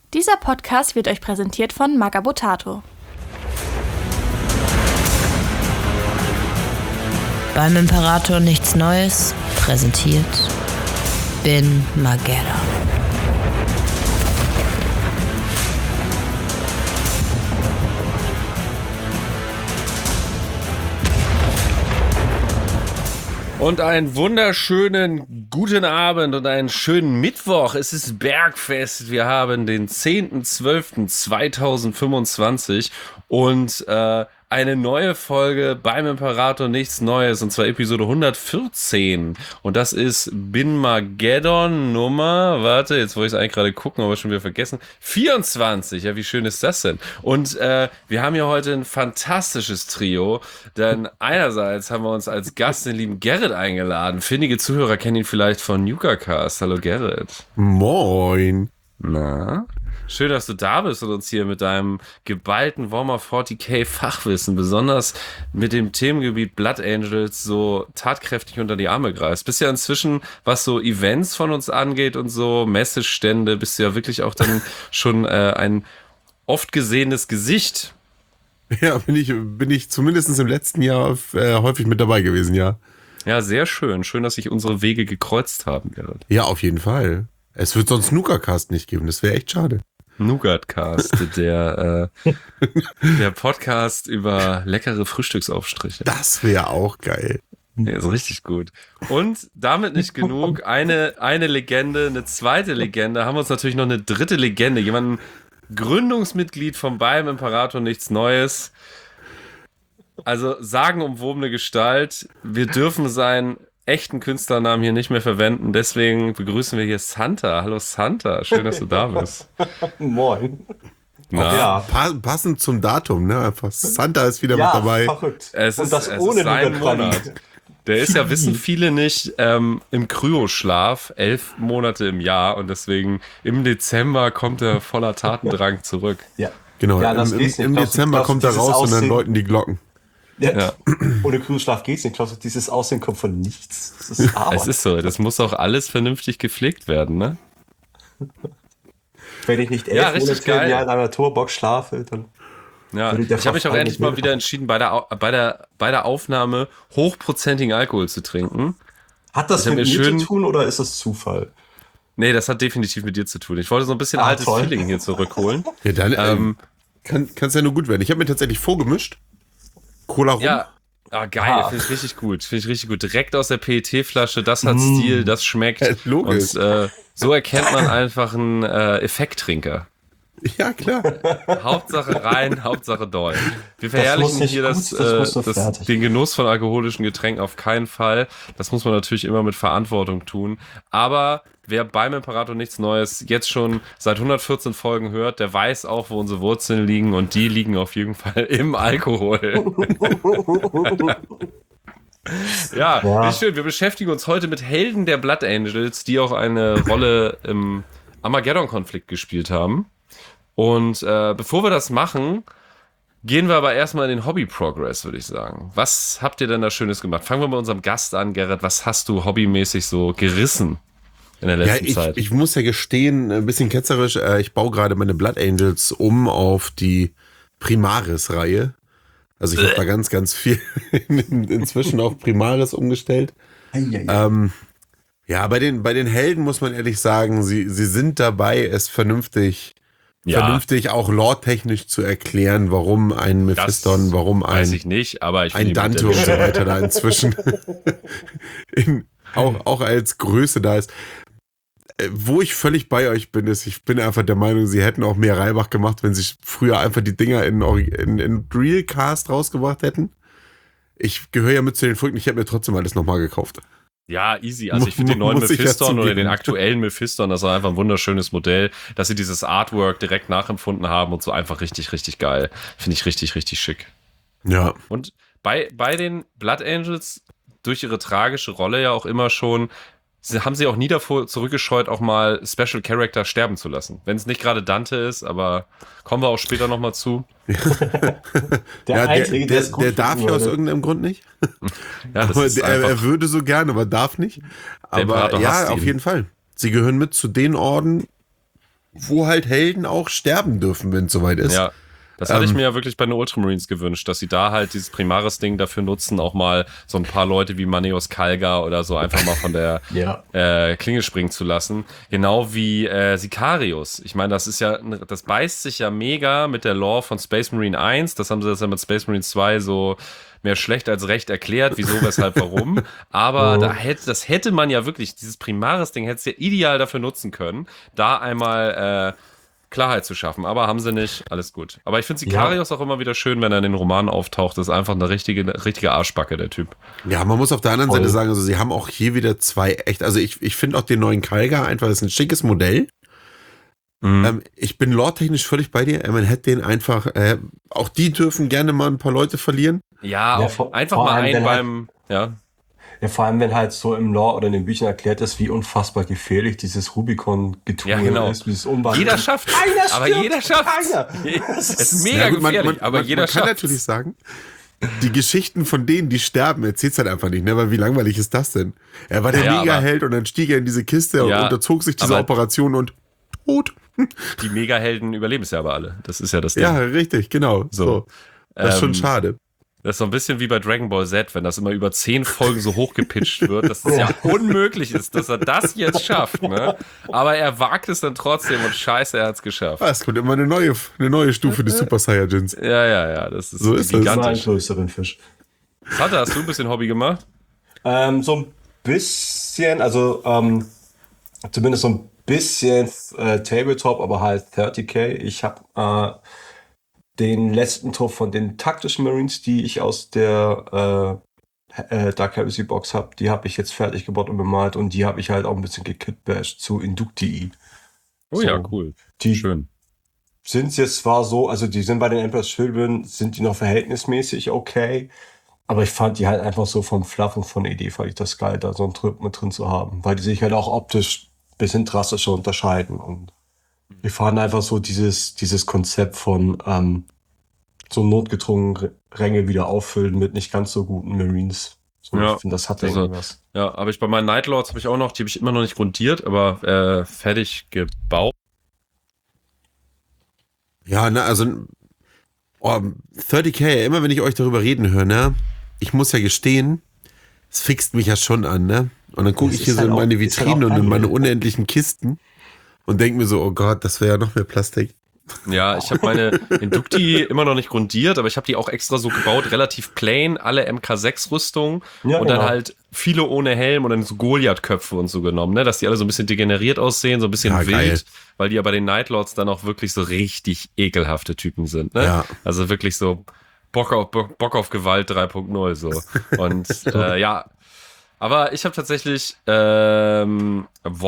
Dieser Podcast wird euch präsentiert von Magabotato. Beim Imperator nichts Neues präsentiert Bin Magera. Und einen wunderschönen guten Abend und einen schönen Mittwoch. Es ist Bergfest. Wir haben den 10.12.2025 und eine neue Folge beim Imperator nichts Neues, und zwar Episode 114. Und das ist Bin Mageddon Nummer, warte, jetzt wollte ich es eigentlich gerade gucken, aber schon wieder vergessen, 24. Ja, wie schön ist das denn? Und wir haben hier heute ein fantastisches Trio, denn einerseits haben wir uns als Gast den lieben Gerrit eingeladen. Findige Zuhörer kennen ihn vielleicht von NukaCast. Hallo Gerrit. Moin. Na? Schön, dass du da bist und uns hier mit deinem geballten Warhammer 40k Fachwissen, besonders mit dem Themengebiet Blood Angels, so tatkräftig unter die Arme greifst. Bist ja inzwischen, was so Events von uns angeht und so Messestände, bist du ja wirklich auch dann schon ein oft gesehenes Gesicht. Ja, bin ich zumindest im letzten Jahr häufig mit dabei gewesen, ja. Ja, sehr schön. Schön, dass sich unsere Wege gekreuzt haben, Gerrit. Ja, auf jeden Fall. Es wird sonst NukaCast nicht geben, das wäre echt schade. NukaCast, der Podcast über leckere Frühstücksaufstriche. Das wäre auch geil. Ja, ist richtig gut. Und damit nicht genug, eine Legende, eine zweite Legende, haben wir uns natürlich noch eine dritte Legende, jemanden, Gründungsmitglied vom beim Imperator nichts Neues. Also sagenumwobene Gestalt. Wir dürfen seinen echten Künstlernamen hier nicht mehr verwenden, deswegen begrüßen wir hier Santa. Hallo Santa, schön, dass du da bist. Moin. Na? Ja, passend zum Datum, ne? Einfach Santa ist wieder mit dabei. Verrückt. Es Und das ist ohne sein Lugatran. Monat. Der ist ja, wissen viele nicht, im Kryoschlaf, 11 Monate im Jahr, und deswegen im Dezember kommt er voller Tatendrang zurück. Ja. Genau, Ja, das geht's nicht. im Klaus, Dezember Klaus, kommt er dieses raus und dann Aussehen- läuten die Glocken. Ja. Ohne Kühlschlaf geht's nicht. Klaus, dieses Aussehen kommt von nichts. Das ist Arbeit. Es ist so, das muss auch alles vernünftig gepflegt werden, ne? Wenn ich nicht 11 Ja, richtig Monate geil. im Jahr in einer Turbox schlafe, dann... Ja, Würde der ich habe mich auch Verfall endlich nicht mal wieder entschieden, bei der Aufnahme hochprozentigen Alkohol zu trinken. Hat das hab mit mir mir schön- zu tun oder ist das Zufall? Nee, das hat definitiv mit dir zu tun. Ich wollte so ein bisschen Ah, altes toll. Feeling hier zurückholen. Ja, dann kann's ja nur gut werden. Ich habe mir tatsächlich vorgemischt. Cola rum. Ja, geil, Ah. finde ich richtig gut. Finde ich richtig gut. Direkt aus der PET-Flasche, das hat Stil, das schmeckt. Ja, logisch. Und so erkennt man einfach einen Effekttrinker. Ja, klar. Hauptsache rein, Hauptsache doll. Wir muss verherrlichen nicht hier gut, das muss nur fertig. den Genuss von alkoholischen Getränken auf keinen Fall. Das muss man natürlich immer mit Verantwortung tun. Aber wer beim Imperator nichts Neues jetzt schon seit 114 Folgen hört, der weiß auch, wo unsere Wurzeln liegen, und die liegen auf jeden Fall im Alkohol. Ja, wie schön. Wir beschäftigen uns heute mit Helden der Blood Angels, die auch eine Rolle im Armageddon-Konflikt gespielt haben. Und bevor wir das machen, gehen wir aber erstmal in den Hobby-Progress, würde ich sagen. Was habt ihr denn da Schönes gemacht? Fangen wir mit unserem Gast an, Gerrit. Was hast du hobbymäßig so gerissen in der letzten Zeit? Ich muss ja gestehen, ein bisschen ketzerisch, ich baue gerade meine Blood Angels um auf die Primaris-Reihe. Also ich habe da ganz, ganz viel inzwischen auf Primaris umgestellt. Ja, bei den Helden muss man ehrlich sagen, sie sind dabei, es vernünftig auch lore-technisch zu erklären, warum ein Mephiston, warum weiß ich nicht, aber ich finde ein Dante und so weiter da inzwischen auch als Größe da ist. Wo ich völlig bei euch bin, ist, ich bin einfach der Meinung, sie hätten auch mehr Reibach gemacht, wenn sie früher einfach die Dinger in Realcast rausgebracht hätten. Ich gehöre ja mit zu den Früchten, ich habe mir trotzdem alles nochmal gekauft. Ja, easy. Also ich finde den neuen Muss ich ja Mephiston oder zugeben. den aktuellen Mephiston, das ist einfach ein wunderschönes Modell, dass sie dieses Artwork direkt nachempfunden haben und so einfach richtig, richtig geil. Finde ich richtig, richtig schick. Ja. Und bei den Blood Angels, durch ihre tragische Rolle ja auch immer schon, haben sie auch nie davor zurückgescheut, auch mal Special Character sterben zu lassen. Wenn es nicht gerade Dante ist, aber kommen wir auch später nochmal zu. Der darf ja aus irgendeinem Grund nicht. Ja, das Aber ist er würde so gerne, aber darf nicht. Aber Imperator ja, hasst auf ihn. jeden Fall. Sie gehören mit zu den Orden, wo halt Helden auch sterben dürfen, wenn es soweit ist. Ja, das hatte ich mir ja wirklich bei den Ultramarines gewünscht, dass sie da halt dieses Primaris-Ding dafür nutzen, auch mal so ein paar Leute wie Maneos Kalga oder so einfach mal von der Klinge springen zu lassen. Genau wie Sicarius. Ich meine, das beißt sich ja mega mit der Lore von Space Marine 1. Das haben sie das ja mit Space Marine 2 so mehr schlecht als recht erklärt, wieso, weshalb, warum. Aber das hätte man ja wirklich, dieses Primaris-Ding hätte es ja ideal dafür nutzen können, da einmal Klarheit zu schaffen, aber haben sie nicht, alles gut. Aber ich finde Sicarius auch immer wieder schön, wenn er in den Romanen auftaucht. Das ist einfach eine richtige Arschbacke, der Typ. Ja, man muss auf der anderen Seite sagen, also sie haben auch hier wieder zwei echt, also ich finde auch den neuen Kalga einfach, das ist ein schickes Modell. Ich bin lore-technisch völlig bei dir. Man hätte den einfach, auch die dürfen gerne mal ein paar Leute verlieren. Ja, einfach mal einen beim, Ja, vor allem, wenn halt so im Lore oder in den Büchern erklärt ist, wie unfassbar gefährlich dieses Rubicon-Getue ist, dieses Umwandeln. Jeder schafft jeder schafft es. Es ist mega gefährlich, aber jeder schafft es. Man kann natürlich sagen, die Geschichten von denen, die sterben, erzählt's halt einfach nicht, ne? Weil wie langweilig ist das denn? Er war der Mega-Held und dann stieg er in diese Kiste und unterzog sich dieser Operation und tot. Die Mega-Helden überleben es ja aber alle. Das ist ja das Ding. Ja, richtig, genau. So. Das ist schon schade. Das ist so ein bisschen wie bei Dragon Ball Z, wenn das immer über 10 Folgen so hochgepitcht wird, dass es ja unmöglich ist, dass er das jetzt schafft, ne? Aber er wagt es dann trotzdem und scheiße, er hat's geschafft. Es kommt immer eine neue Stufe des Super Saiyajins. Ja, das ist so ist gigantisch. Das ein größeren Fisch. Vater, hast du ein bisschen Hobby gemacht? So ein bisschen, also zumindest so ein bisschen Tabletop, aber halt 30k. Ich habe den letzten Trupp von den taktischen Marines, die ich aus der Dark Heresy Box habe, die habe ich jetzt fertig gebaut und bemalt und die habe ich halt auch ein bisschen gekitbasht zu Inductii. Oh ja, cool. Schön. Sind jetzt zwar so, also die sind bei den Emperor's Children, sind die noch verhältnismäßig okay, aber ich fand die halt einfach so vom Fluff und von Idee, fand ich das geil, da so einen Trupp mit drin zu haben, weil die sich halt auch optisch ein bisschen drastischer unterscheiden und wir fahren einfach so dieses Konzept von so notgedrungen Ränge wieder auffüllen mit nicht ganz so guten Marines. So, ja, ich finde, das hat irgendwas. Ja, aber bei meinen Nightlords habe ich auch noch, die habe ich immer noch nicht grundiert, aber fertig gebaut. Ja, ne, also 30k, immer wenn ich euch darüber reden höre, ne, ich muss ja gestehen, es fixt mich ja schon an, ne? Und dann gucke ich hier so in meine Vitrine und in meine unendlichen Kisten und denke mir so, oh Gott, das wäre ja noch mehr Plastik. Ja, ich habe meine Inductii immer noch nicht grundiert, aber ich habe die auch extra so gebaut, relativ plain, alle MK6-Rüstungen und dann halt viele ohne Helm und dann so Goliath-Köpfe und so genommen, ne, dass die alle so ein bisschen degeneriert aussehen, so ein bisschen wild, geil. Weil die ja bei den Nightlords dann auch wirklich so richtig ekelhafte Typen sind, ne? Ja. Also wirklich so Bock auf Gewalt 3.0 so. Und ja, aber ich habe tatsächlich Warhammer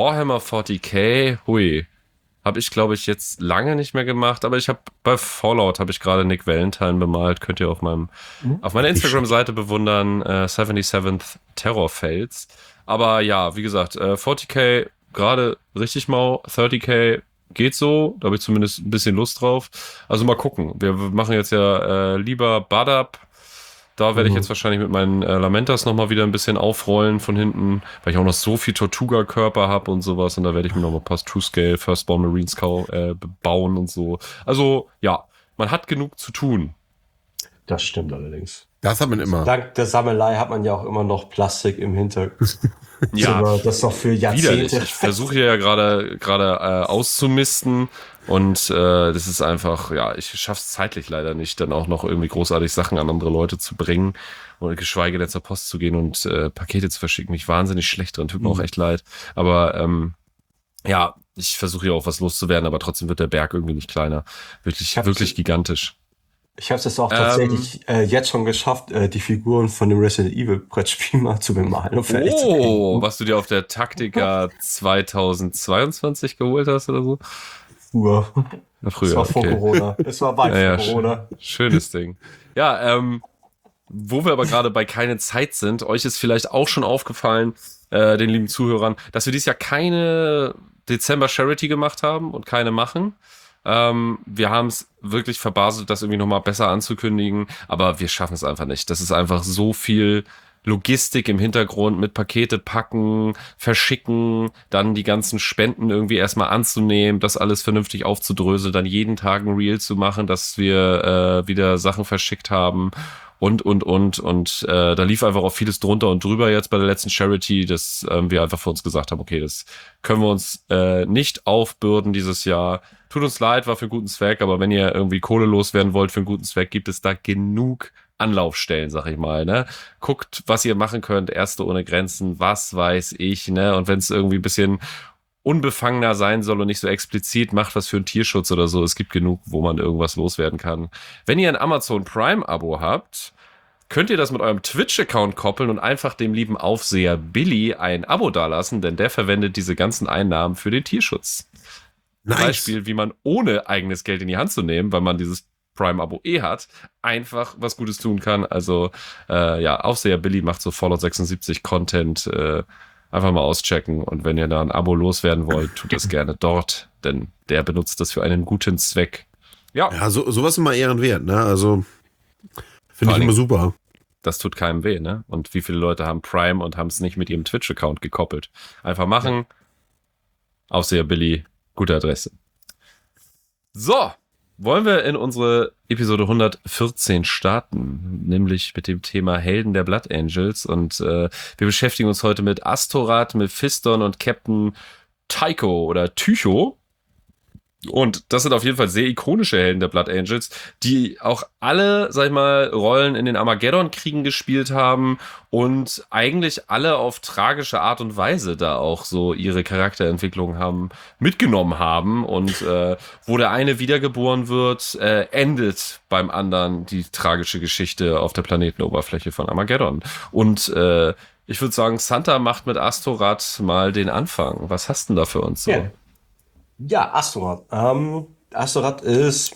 40k, habe ich, glaube ich, jetzt lange nicht mehr gemacht, aber ich habe bei Fallout habe ich gerade Nick Valentine bemalt, könnt ihr auf meiner Instagram-Seite bewundern, 77th Terror Fails. Aber ja, wie gesagt, 40k gerade richtig mau, 30k geht so, da habe ich zumindest ein bisschen Lust drauf. Also mal gucken, wir machen jetzt ja lieber Badab. Da werde ich jetzt wahrscheinlich mit meinen Lamentas nochmal wieder ein bisschen aufrollen von hinten, weil ich auch noch so viel Tortuga-Körper habe und sowas. Und da werde ich mir noch mal ein paar True-Scale Firstborn Marines bauen und so. Also, ja, man hat genug zu tun. Das stimmt allerdings. Das hat man immer. Dank der Sammelei hat man ja auch immer noch Plastik im Hintergrund. Ja, das noch für Jahrzehnte. Widerlich. Ich versuche ja gerade auszumisten und das ist einfach, ja, ich schaffe es zeitlich leider nicht, dann auch noch irgendwie großartig Sachen an andere Leute zu bringen oder geschweige denn zur Post zu gehen und Pakete zu verschicken. Mich wahnsinnig schlecht drin, tut mir auch echt leid. Aber ja, ich versuche ja auch was loszuwerden, aber trotzdem wird der Berg irgendwie nicht kleiner. Wirklich gigantisch. Ich habe es jetzt auch tatsächlich jetzt schon geschafft, die Figuren von dem Resident Evil Brettspiel mal zu bemalen. Was du dir auf der Taktika 2022 geholt hast oder so? Früher. Das war vor Corona. Es war weit vor Corona. Schönes Ding. Ja, wo wir aber gerade bei keine Zeit sind, euch ist vielleicht auch schon aufgefallen, den lieben Zuhörern, dass wir dieses Jahr keine Dezember Charity gemacht haben und keine machen. Wir haben es wirklich verbaselt, das irgendwie nochmal besser anzukündigen, aber wir schaffen es einfach nicht. Das ist einfach so viel Logistik im Hintergrund mit Pakete packen, verschicken, dann die ganzen Spenden irgendwie erstmal anzunehmen, das alles vernünftig aufzudröseln, dann jeden Tag ein Reel zu machen, dass wir wieder Sachen verschickt haben und. Da lief einfach auch vieles drunter und drüber jetzt bei der letzten Charity, dass wir einfach für uns gesagt haben, okay, das können wir uns nicht aufbürden dieses Jahr. Tut uns leid, war für einen guten Zweck, aber wenn ihr irgendwie Kohle loswerden wollt für einen guten Zweck, gibt es da genug Anlaufstellen, sag ich mal, ne? Guckt, was ihr machen könnt, Ärzte ohne Grenzen, was weiß ich, ne? Und wenn es irgendwie ein bisschen unbefangener sein soll und nicht so explizit, macht was für einen Tierschutz oder so. Es gibt genug, wo man irgendwas loswerden kann. Wenn ihr ein Amazon Prime-Abo habt, könnt ihr das mit eurem Twitch-Account koppeln und einfach dem lieben Aufseher Billy ein Abo dalassen, denn der verwendet diese ganzen Einnahmen für den Tierschutz. Nice. Beispiel, wie man ohne eigenes Geld in die Hand zu nehmen, weil man dieses Prime-Abo hat, einfach was Gutes tun kann. Also Aufseher Billy macht so Fallout 76 Content, einfach mal auschecken und wenn ihr da ein Abo loswerden wollt, tut das gerne dort, denn der benutzt das für einen guten Zweck. Ja, sowas ist immer ehrenwert, ne? Also finde ich Vor immer super. Das tut keinem weh, ne? Und wie viele Leute haben Prime und haben es nicht mit ihrem Twitch-Account gekoppelt? Einfach machen. Aufseher Billy, gute Adresse. So, wollen wir in unsere Episode 114 starten, nämlich mit dem Thema Helden der Blood Angels. Und wir beschäftigen uns heute mit Astorath, Mephiston und Captain Tycho oder Tycho. Und das sind auf jeden Fall sehr ikonische Helden der Blood Angels, die auch alle, sag ich mal, Rollen in den Armageddon-Kriegen gespielt haben und eigentlich alle auf tragische Art und Weise da auch so ihre Charakterentwicklung mitgenommen haben. Und wo der eine wiedergeboren wird, endet beim anderen die tragische Geschichte auf der Planetenoberfläche von Armageddon. Und ich würde sagen, Santa macht mit Astorath mal den Anfang. Was hast du denn da für uns so? Ja, Astorath. Astorath ist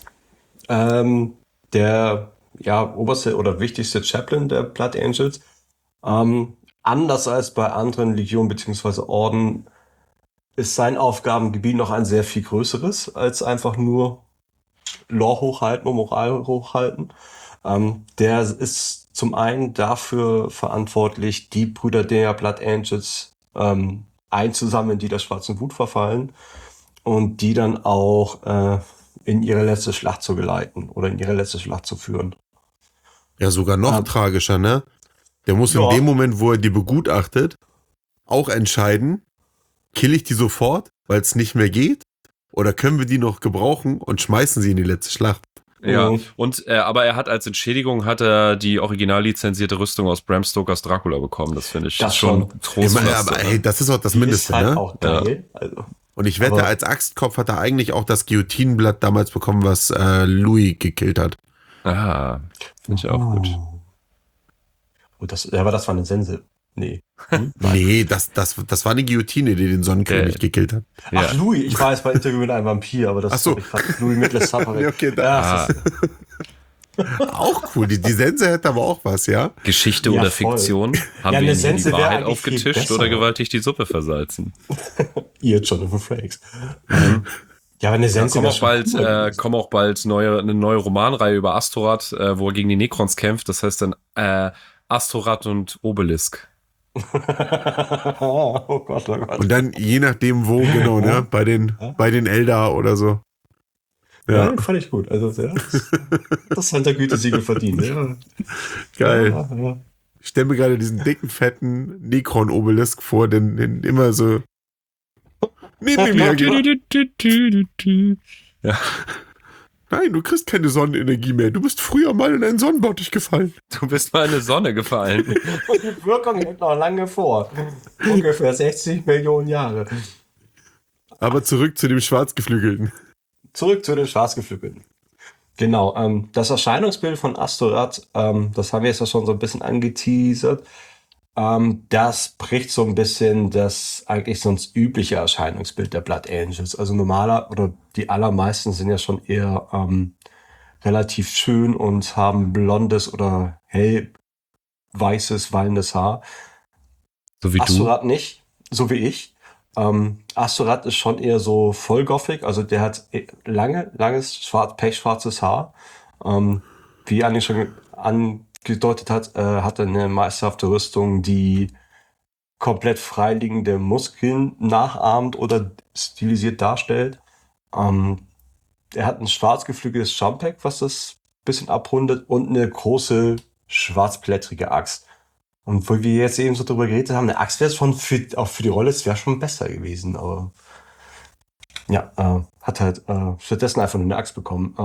der oberste oder wichtigste Chaplain der Blood Angels. Anders als bei anderen Legionen bzw. Orden ist sein Aufgabengebiet noch ein sehr viel größeres als einfach nur Lore hochhalten und Moral hochhalten. Der ist zum einen dafür verantwortlich, die Brüder der Blood Angels einzusammeln, die der schwarzen Wut verfallen. Und die dann auch in ihre letzte Schlacht zu geleiten oder in ihre letzte Schlacht zu führen. Ja, sogar noch tragischer, ne? Der muss in dem Moment, wo er die begutachtet, auch entscheiden, kill ich die sofort, weil es nicht mehr geht? Oder können wir die noch gebrauchen und schmeißen sie in die letzte Schlacht? Ja, und aber er hat als Entschädigung die original lizenzierte Rüstung aus Bram Stokers Dracula bekommen. Das finde ich das schon trostpflaster. Aber hey, das ist auch das Mindeste, ist halt ne? auch geil. Ja. Also. Und ich wette, als Axtkopf hat er eigentlich auch das Guillotinenblatt damals bekommen, was Louis gekillt hat. Ah, finde ich auch gut. Oh, aber das war eine Sense. Nee. Nee, das war eine Guillotine, die den Sonnenkönig gekillt hat. Ja. Ach, Louis, ich war jetzt bei Interview mit einem Vampir, aber das Ach so. ist Louis mit Les Sapere. Okay, auch cool. Die Sense hätte aber auch was, ja? Geschichte Ja, oder voll. Fiktion? Haben Ja, wir eine ihnen Sense die wäre Wahrheit eigentlich viel aufgetischt besser. oder gewaltig die Suppe versalzen? Ihr Jonathan Frakes. Ja, aber eine Sense Kommen auch bald eine neue Romanreihe über Astorath, wo er gegen die Necrons kämpft. Das heißt dann Astorath und Obelisk. Oh Gott, oh Gott. Und dann je nachdem wo, genau, ne? Bei den Eldar oder so. Ja, fand ich gut. Also, das hat der Gütesiegel verdient. Ja. Geil. Ja. Ich stelle mir gerade diesen dicken, fetten Necron-Obelisk vor, den immer so neben mir geht. Ja. Nein, du kriegst keine Sonnenenergie mehr. Du bist früher mal in einen Sonnenbottich gefallen. Du bist mal in eine Sonne gefallen. Und die Wirkung hält noch lange vor. Ungefähr 60 Millionen Jahre. Aber zurück zu dem Schwarzgeflügelten. Zurück zu den Schwarzgeflügelten. Genau, das Erscheinungsbild von Astorath, das haben wir jetzt ja schon so ein bisschen angeteasert. Das bricht so ein bisschen das eigentlich sonst übliche Erscheinungsbild der Blood Angels. Also die allermeisten sind ja schon eher relativ schön und haben blondes oder hellweißes, wallendes Haar. So wie Astorath nicht, so wie ich. Astorath ist schon eher so vollgoffig, also der hat langes, pechschwarzes Haar. Wie eigentlich schon gedeutet hat, hatte eine meisterhafte Rüstung, die komplett freiliegende Muskeln nachahmt oder stilisiert darstellt. Er hat ein schwarz geflügeltes Jumppack, was das ein bisschen abrundet, und eine große schwarzblättrige Axt. Und wo wir jetzt eben so drüber geredet haben, eine Axt wäre schon auch für die Rolle, es wäre schon besser gewesen, aber ja, hat halt stattdessen einfach nur eine Axt bekommen.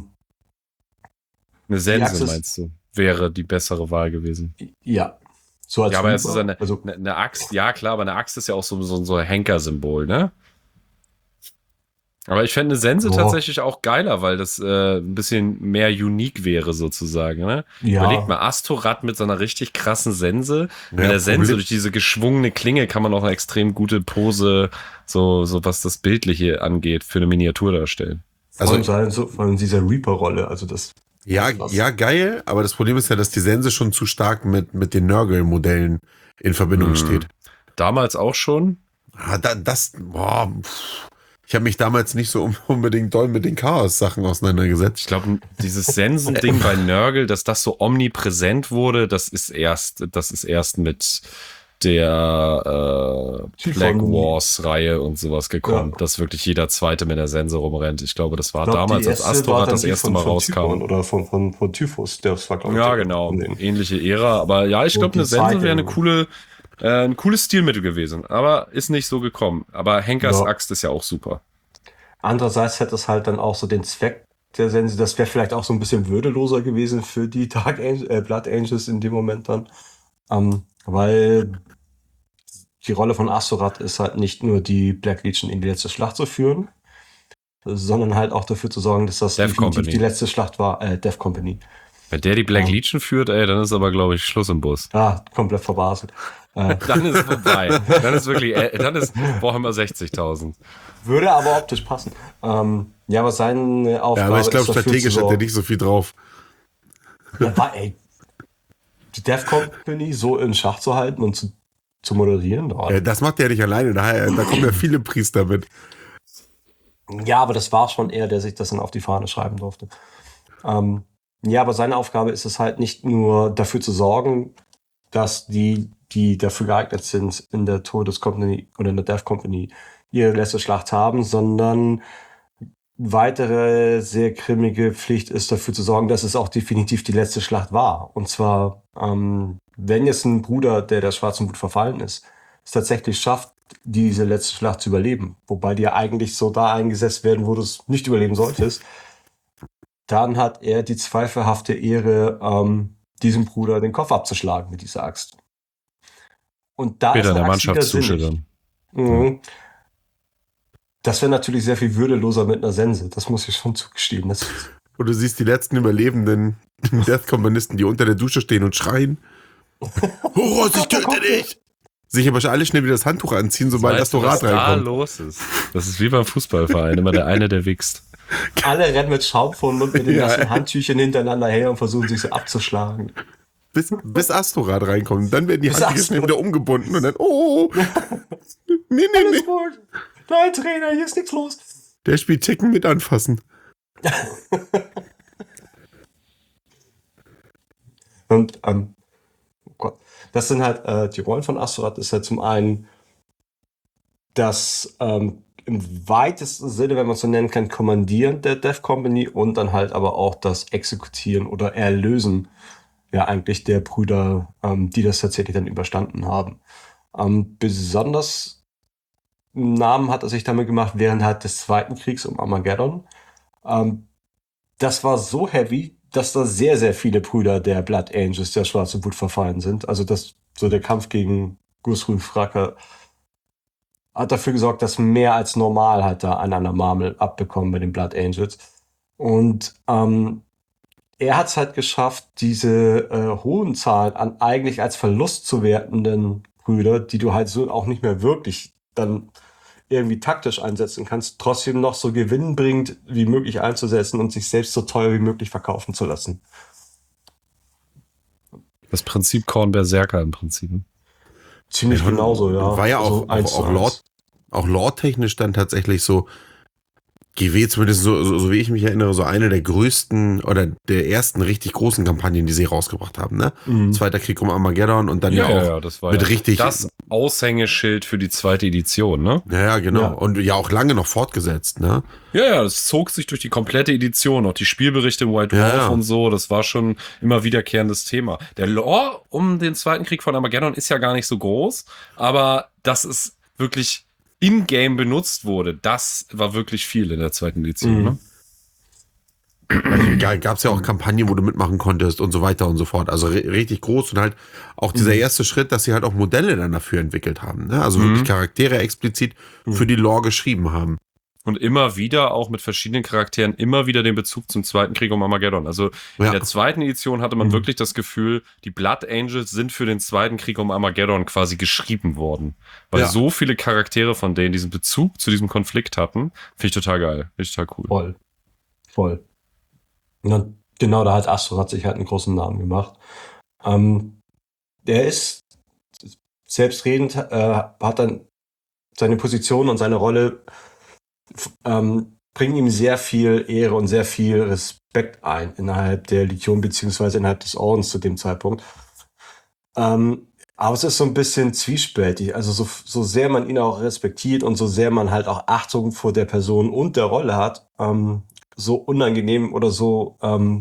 Eine die Sense, Axt ist- meinst du, wäre die bessere Wahl gewesen. Ja, so als Ja, aber es ist Huber. Also, eine Axt, ja klar, aber eine Axt ist ja auch so ein Henkersymbol, ne? Aber ich fände eine Sense Boah. tatsächlich auch geiler, weil das ein bisschen mehr unique wäre sozusagen, ne? ja, Überlegt mal, Astorat mit so einer richtig krassen Sense. Mit Ja, der Sense Problem- durch diese geschwungene Klinge kann man auch eine extrem gute Pose, so was das Bildliche angeht, für eine Miniatur darstellen. vor allem Also, vor allem dieser Reaper-Rolle, also das. ja, geil, aber das Problem ist ja, dass die Sense schon zu stark mit den Nurgle-Modellen in Verbindung steht. Damals auch schon. Ich habe mich damals nicht so unbedingt doll mit den Chaos-Sachen auseinandergesetzt. Ich glaube, dieses Sensending bei Nurgle, dass das so omnipräsent wurde, das ist erst mit der Black Wars-Reihe und sowas gekommen, Ja. dass wirklich jeder Zweite mit der Sense rumrennt. Ich glaube, das war Ich glaub, damals, die als erste war Astorat dann das die erste von- Mal von rauskam. Typhon oder von Typhus, das war, glaube ich. Ja, der- genau. von denen. Ähnliche Ära. Aber ja, ich Und glaube, die eine Sense zweite- wäre ein cooles Stilmittel gewesen. Aber ist nicht so gekommen. Aber Henkers Ja. Axt ist ja auch super. Andererseits hätte es halt dann auch so den Zweck der Sense, das wäre vielleicht auch so ein bisschen würdeloser gewesen für die Blood Angels in dem Moment dann. Weil die Rolle von Astorat ist halt nicht nur die Black Legion in die letzte Schlacht zu führen, sondern halt auch dafür zu sorgen, dass das Death definitiv Company. die letzte Schlacht war, Death Company. Wenn der die Black Ja. Legion führt, dann ist aber, glaube ich, Schluss im Bus. Komplett verbaselt. Dann ist es vorbei. Dann ist wirklich, brauchen wir 60.000. Würde aber optisch passen. Ja, aber seine Aufgabe Ja, aber ich glaube, ist dafür strategisch zu hat er sorgen- nicht so viel drauf. Ja, die Death Company so in Schach zu halten und zu moderieren. Das macht er nicht alleine, da kommen ja viele Priester mit. Ja, aber das war schon er, der sich das dann auf die Fahne schreiben durfte. Ja, aber seine Aufgabe ist es halt nicht nur dafür zu sorgen, dass die dafür geeignet sind, in der Todescompany oder in der Death Company ihre letzte Schlacht haben, sondern weitere sehr grimmige Pflicht ist dafür zu sorgen, dass es auch definitiv die letzte Schlacht war. Und zwar, wenn jetzt ein Bruder, der Schwarzen Wut verfallen ist, es tatsächlich schafft, diese letzte Schlacht zu überleben, wobei die ja eigentlich so da eingesetzt werden, wo du es nicht überleben solltest, dann hat er die zweifelhafte Ehre, diesem Bruder den Kopf abzuschlagen mit dieser Axt. Und da Später ist der eine Axt wieder Mannschaftsdusche sinnig. dann. Mhm. Das wäre natürlich sehr viel würdeloser mit einer Sense. Das muss ich schon zugestehen. Und du siehst die letzten überlebenden Death-Komponisten, die unter der Dusche stehen und schreien. Horus, ich töte dich! Sich aber schon alle schnell wieder das Handtuch anziehen, sobald Weißt du, Astorat was da reinkommt. los ist? Das ist wie beim Fußballverein, immer der eine, der wächst. Alle rennen mit Schaum vom Mund mit den Ja. nassen Handtüchern hintereinander her und versuchen sich so abzuschlagen. Bis Astorat reinkommt. Dann werden die Bis Handtücher schnell wieder umgebunden und dann, oh, nee. gut. Nein, Trainer, hier ist nichts los. Der spielt Ticken mit anfassen. Und, oh Gott. Das sind halt, die Rollen von Astorat ist halt zum einen das im weitesten Sinne, wenn man es so nennen kann, Kommandieren der Death Company und dann halt aber auch das Exekutieren oder Erlösen ja eigentlich der Brüder, die das tatsächlich dann überstanden haben. Besonders Namen hat er sich damit gemacht während halt des Zweiten Kriegs um Armageddon. Das war so heavy, dass da sehr, sehr viele Brüder der Blood Angels, der Schwarzen Wut, verfallen sind. Also so der Kampf gegen Gusrun Fracker hat dafür gesorgt, dass mehr als normal halt da an einer Marmel abbekommen bei den Blood Angels. Und er hat es halt geschafft, diese hohen Zahlen an eigentlich als Verlust zu wertenden Brüder, die du halt so auch nicht mehr wirklich dann irgendwie taktisch einsetzen kannst, trotzdem noch so gewinnbringend wie möglich einzusetzen und sich selbst so teuer wie möglich verkaufen zu lassen. Das Prinzip Korn Berserker im Prinzip. Ziemlich genauso, ja. War ja Also auch, eins zu eins. auch lore-technisch dann tatsächlich so, GW zumindest so wie ich mich erinnere, so eine der größten oder der ersten richtig großen Kampagnen, die sie rausgebracht haben, ne? Zweiter Krieg um Armageddon und dann auch das war mit richtig das Aushängeschild für die zweite Edition, ne? Ja, genau. Ja. Und ja auch lange noch fortgesetzt, ne? Ja, das zog sich durch die komplette Edition, auch die Spielberichte im White Wolf Ja. und so, das war schon immer wiederkehrendes Thema. Der Lore um den zweiten Krieg von Armageddon ist ja gar nicht so groß, aber dass es wirklich in-game benutzt wurde, das war wirklich viel in der zweiten Edition, ne? Gab es ja auch Kampagnen, wo du mitmachen konntest und so weiter und so fort. Also richtig groß und halt auch dieser erste Schritt, dass sie halt auch Modelle dann dafür entwickelt haben, ne? Also wirklich Charaktere explizit für die Lore geschrieben haben. Und immer wieder, auch mit verschiedenen Charakteren, immer wieder den Bezug zum zweiten Krieg um Armageddon. Also in der zweiten Edition hatte man wirklich das Gefühl, die Blood Angels sind für den zweiten Krieg um Armageddon quasi geschrieben worden. Weil so viele Charaktere von denen diesen Bezug zu diesem Konflikt hatten. Finde ich total geil. Finde ich total cool. Voll. Und dann, genau, da hat Astorath sich halt einen großen Namen gemacht. Der ist selbstredend, hat dann seine Position und seine Rolle bringen ihm sehr viel Ehre und sehr viel Respekt ein innerhalb der Legion beziehungsweise innerhalb des Ordens zu dem Zeitpunkt. Aber es ist so ein bisschen zwiespältig. Also so sehr man ihn auch respektiert und so sehr man halt auch Achtung vor der Person und der Rolle hat, so unangenehm oder so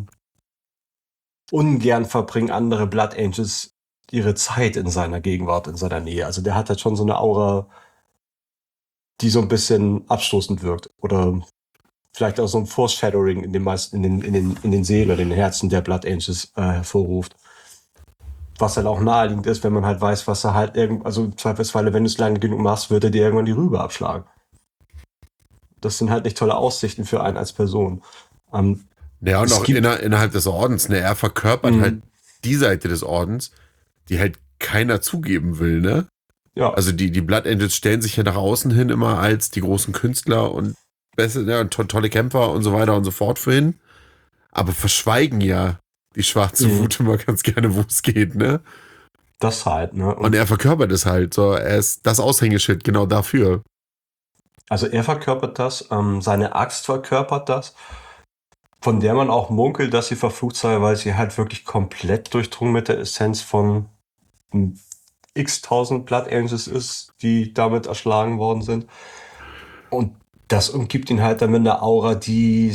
ungern verbringen andere Blood Angels ihre Zeit in seiner Gegenwart, in seiner Nähe. Also der hat halt schon so eine Aura, die so ein bisschen abstoßend wirkt. Oder vielleicht auch so ein Foreshadowing in den meisten, in den Seelen oder in den Herzen der Blood Angels hervorruft. Was halt auch naheliegend ist, wenn man halt weiß, was er halt also im Zweifelsfalle, wenn du es lange genug machst, wird er dir irgendwann die Rübe abschlagen. Das sind halt nicht tolle Aussichten für einen als Person. Ja, und auch innerhalb des Ordens, ne? Er verkörpert halt die Seite des Ordens, die halt keiner zugeben will, ne? Ja. Also die Blood Angels stellen sich ja nach außen hin immer als die großen Künstler und tolle Kämpfer und so weiter und so fort für hin, aber verschweigen ja die schwarze Wut immer ganz gerne, wo es geht, ne? Das halt, ne? Und er verkörpert es halt, so, er ist das Aushängeschild genau dafür. Also er verkörpert das, seine Axt verkörpert das, von der man auch munkelt, dass sie verflucht sei, weil sie halt wirklich komplett durchdrungen mit der Essenz von x-tausend Blood Angels ist, die damit erschlagen worden sind. Und das umgibt ihn halt damit eine Aura, die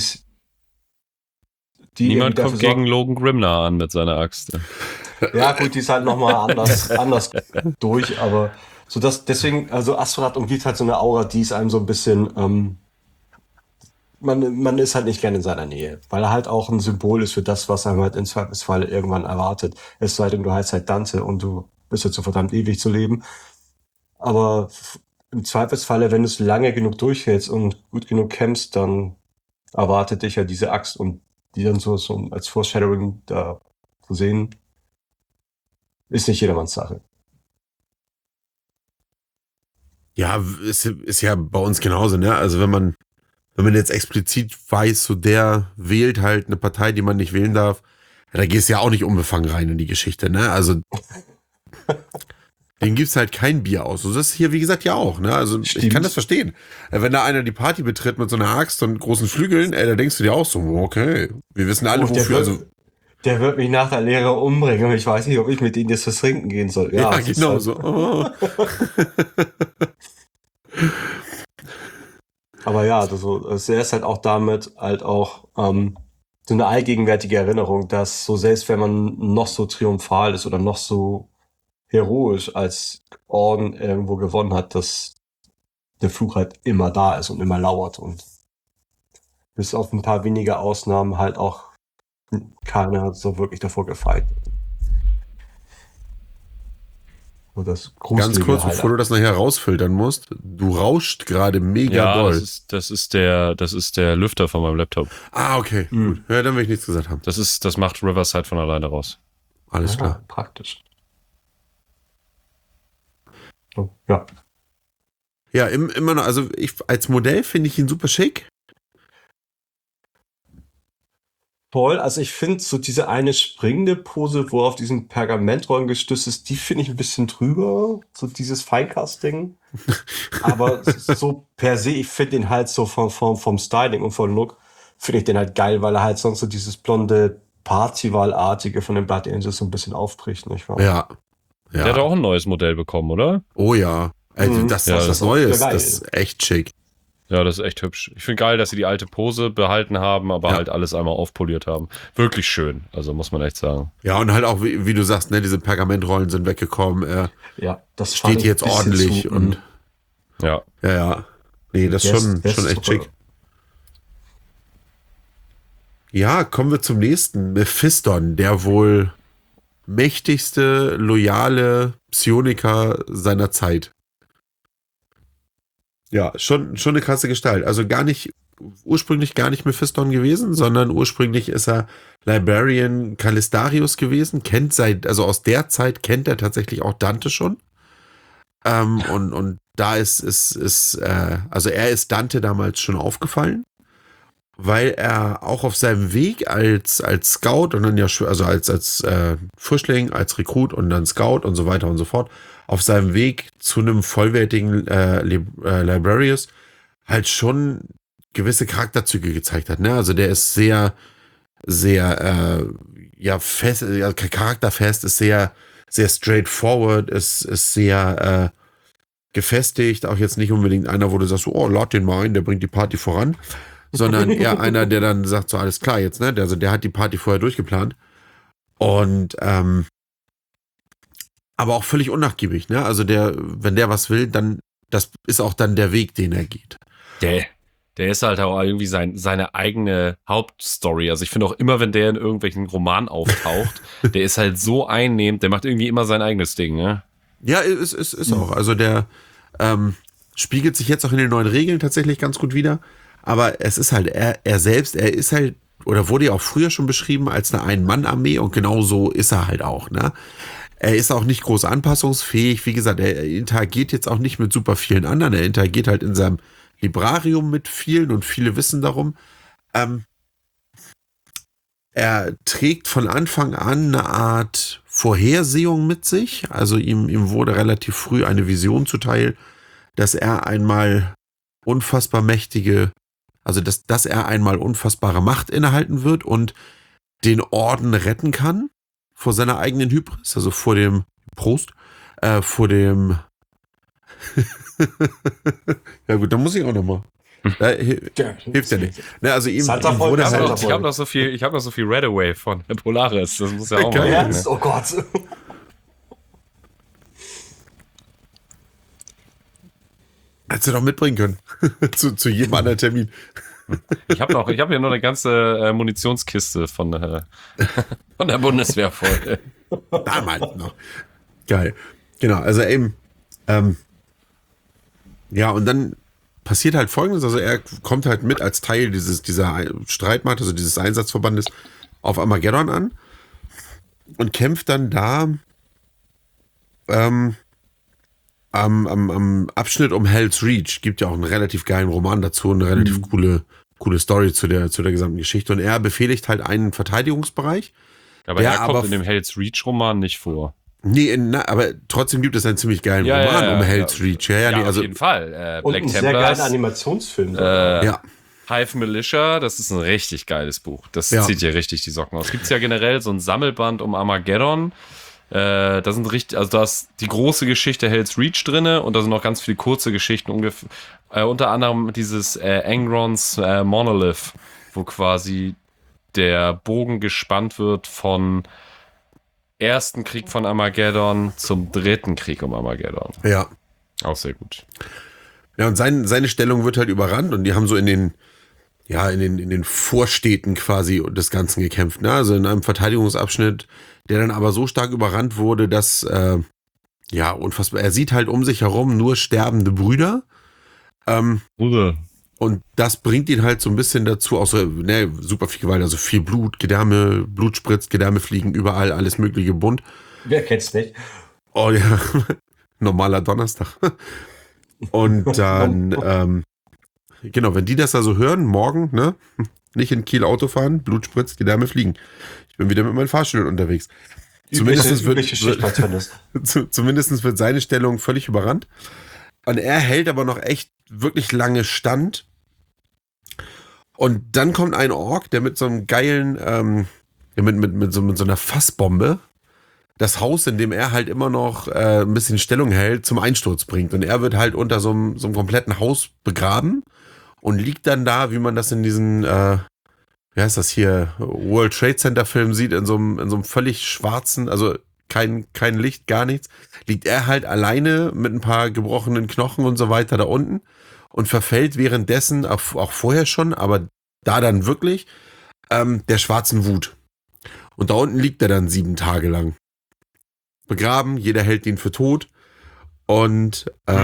Niemand kommt gegen Logan Grimnar an mit seiner Axt. Ja, gut, die ist halt nochmal anders durch, aber so deswegen, also Astorath umgibt halt so eine Aura, die ist einem so ein bisschen, man ist halt nicht gerne in seiner Nähe, weil er halt auch ein Symbol ist für das, was einem halt in Zweifelsfall irgendwann erwartet. Es sei denn, du heißt halt Dante und du bist jetzt so verdammt ewig zu leben. Aber im Zweifelsfalle, wenn du es lange genug durchhältst und gut genug kämpfst, dann erwartet dich ja diese Axt und die dann so als Foreshadowing da zu sehen, ist nicht jedermanns Sache. Ja, ist ja bei uns genauso, ne? Also wenn man jetzt explizit weiß, so der wählt halt eine Partei, die man nicht wählen darf, ja, da gehst du ja auch nicht unbefangen rein in die Geschichte, ne? Also denen gibt's halt kein Bier aus. So, das ist hier, wie gesagt, ja auch, ne? Also Stimmt. Ich kann das verstehen. Wenn da einer die Party betritt mit so einer Axt und großen Flügeln, da denkst du dir auch so, okay, wir wissen alle, wofür. Der wird mich nach der Lehre umbringen und ich weiß nicht, ob ich mit ihnen jetzt fürs Trinken gehen soll. Ja, genau halt so. Oh. Aber ja, er ist halt auch damit halt auch so eine allgegenwärtige Erinnerung, dass so selbst wenn man noch so triumphal ist oder noch so heroisch als Orden irgendwo gewonnen hat, dass der Fluch halt immer da ist und immer lauert und bis auf ein paar wenige Ausnahmen halt auch keiner so wirklich davor gefeit. Und das Ganz kurz, halt bevor du das nachher rausfiltern musst, du rauscht gerade mega doll. Das ist der Lüfter von meinem Laptop. Ah, okay, gut. Ja, dann will ich nichts gesagt haben. Das macht Riverside von alleine raus. Alles klar. Praktisch. So, ja. Ja, immer noch, also als Modell finde ich ihn super schick. toll. Also ich finde so diese eine springende Pose, wo er auf diesen Pergamentrollen gestützt ist, die finde ich ein bisschen drüber. So dieses Finecasting. Aber so per se, ich finde den halt so vom Styling und vom Look, finde ich den halt geil, weil er halt sonst so dieses blonde Parzival-artige von den Blood Angels so ein bisschen aufbricht, nicht wahr? Ja. Der hat auch ein neues Modell bekommen, oder? Oh ja. Also das Neue ist, geil. das ist echt schick. Ja, das ist echt hübsch. Ich finde geil, dass sie die alte Pose behalten haben, aber halt alles einmal aufpoliert haben. Wirklich schön, also muss man echt sagen. Ja, und halt auch, wie du sagst, ne, diese Pergamentrollen sind weggekommen. Ja, das Steht jetzt ordentlich und Ja. ja. Nee, das ist schon echt schick. Ja, kommen wir zum nächsten. Mephiston, der wohl mächtigste, loyale Psioniker seiner Zeit. Ja, schon eine krasse Gestalt. Also ursprünglich gar nicht Mephiston gewesen, sondern ursprünglich ist er Librarian Calistarius gewesen. Also aus der Zeit kennt er tatsächlich auch Dante schon. Und da also er ist Dante damals schon aufgefallen, weil er auch auf seinem Weg als Scout und dann also als Frischling, als Rekrut und dann Scout und so weiter und so fort, auf seinem Weg zu einem vollwertigen Librarius halt schon gewisse Charakterzüge gezeigt hat. Ne? Also der ist sehr, sehr fest, charakterfest, ist sehr, sehr straightforward, ist sehr gefestigt, auch jetzt nicht unbedingt einer, wo du sagst, oh, lad den mal ein, der bringt die Party voran, sondern eher einer, der dann sagt, so alles klar jetzt, ne? Also der hat die Party vorher durchgeplant und aber auch völlig unnachgiebig, ne? Also wenn der was will, dann das ist auch dann der Weg, den er geht. Der ist halt auch irgendwie seine eigene Hauptstory. Also ich finde auch immer, wenn der in irgendwelchen Romanen auftaucht, der ist halt so einnehmend, der macht irgendwie immer sein eigenes Ding, ne? Ja, ist auch. Also der spiegelt sich jetzt auch in den neuen Regeln tatsächlich ganz gut wider. Aber es ist halt, er selbst, er ist halt, oder wurde ja auch früher schon beschrieben als eine Ein-Mann-Armee und genau so ist er halt auch, ne? Er ist auch nicht groß anpassungsfähig. Wie gesagt, er interagiert jetzt auch nicht mit super vielen anderen. Er interagiert halt in seinem Librarium mit vielen und viele wissen darum. Er trägt von Anfang an eine Art Vorhersehung mit sich. Also ihm wurde relativ früh eine Vision zuteil, dass er einmal unfassbar mächtige, also dass er einmal unfassbare Macht innehalten wird und den Orden retten kann vor seiner eigenen Hybris, also vor dem ja gut, dann muss ich auch nochmal. Hilft ja nicht. Ne, also ihm wurde halt... Ich habe noch so viel Redaway von Polaris. Das muss ja auch mal. Ernst? Oh Gott. Hättest du doch mitbringen können. zu jedem anderen Termin. Ich habe hier noch eine ganze Munitionskiste von der Bundeswehr voll. Damals noch. Geil. Genau, also eben, ja, und dann passiert halt Folgendes, also er kommt halt mit als Teil dieser Streitmacht, also dieses Einsatzverbandes auf Armageddon an und kämpft dann da am Abschnitt um Hell's Reach. Gibt ja auch einen relativ geilen Roman dazu, eine relativ coole Story zu der gesamten Geschichte. Und er befehligt halt einen Verteidigungsbereich. Aber er kommt in dem Hell's Reach Roman nicht vor. Nee, aber trotzdem gibt es einen ziemlich geilen Roman um Hell's Reach. Ja, auf also, jeden Fall. Und Black ein Templars, sehr geiler Animationsfilm. ja. Hive Militia, das ist ein richtig geiles Buch. Das zieht ja richtig die Socken aus. Gibt es ja generell so ein Sammelband um Armageddon. Da ist die große Geschichte Hell's Reach drinne und da sind noch ganz viele kurze Geschichten, unter anderem dieses Angrons Monolith, wo quasi der Bogen gespannt wird von ersten Krieg von Armageddon zum dritten Krieg um Armageddon. Ja. Auch sehr gut. Ja, und seine Stellung wird halt überrannt und die haben so in den Vorstädten quasi des Ganzen gekämpft, ne? Also in einem Verteidigungsabschnitt, der dann aber so stark überrannt wurde, dass unfassbar. Er sieht halt um sich herum nur sterbende Brüder. Und das bringt ihn halt so ein bisschen dazu, auch so, super viel Gewalt, also viel Blut, Gedärme, Blut spritzt, Gedärme fliegen überall, alles mögliche bunt. Wer kennt's nicht? Oh ja, normaler Donnerstag. Und dann, genau, wenn die das also hören, morgen, ne, Nicht in Kiel Auto fahren, Blut spritzt, die Dame fliegen. Ich bin wieder mit meinen Fahrstühlen unterwegs. Zumindest wird seine Stellung völlig überrannt. Und er hält aber noch echt wirklich lange stand. Und dann kommt ein Ork, der mit so einem geilen, mit so einer Fassbombe das Haus, in dem er halt immer noch ein bisschen Stellung hält, zum Einsturz bringt. Und er wird halt unter so einem kompletten Haus begraben und liegt dann da, wie man das in diesen, wie heißt das hier, World Trade Center Film sieht, in so einem völlig schwarzen, also kein Licht, gar nichts, liegt er halt alleine mit ein paar gebrochenen Knochen und so weiter da unten und verfällt währenddessen, auch vorher schon, aber da dann wirklich, der schwarzen Wut. Und da unten liegt er dann 7 Tage lang. Begraben, jeder hält ihn für tot und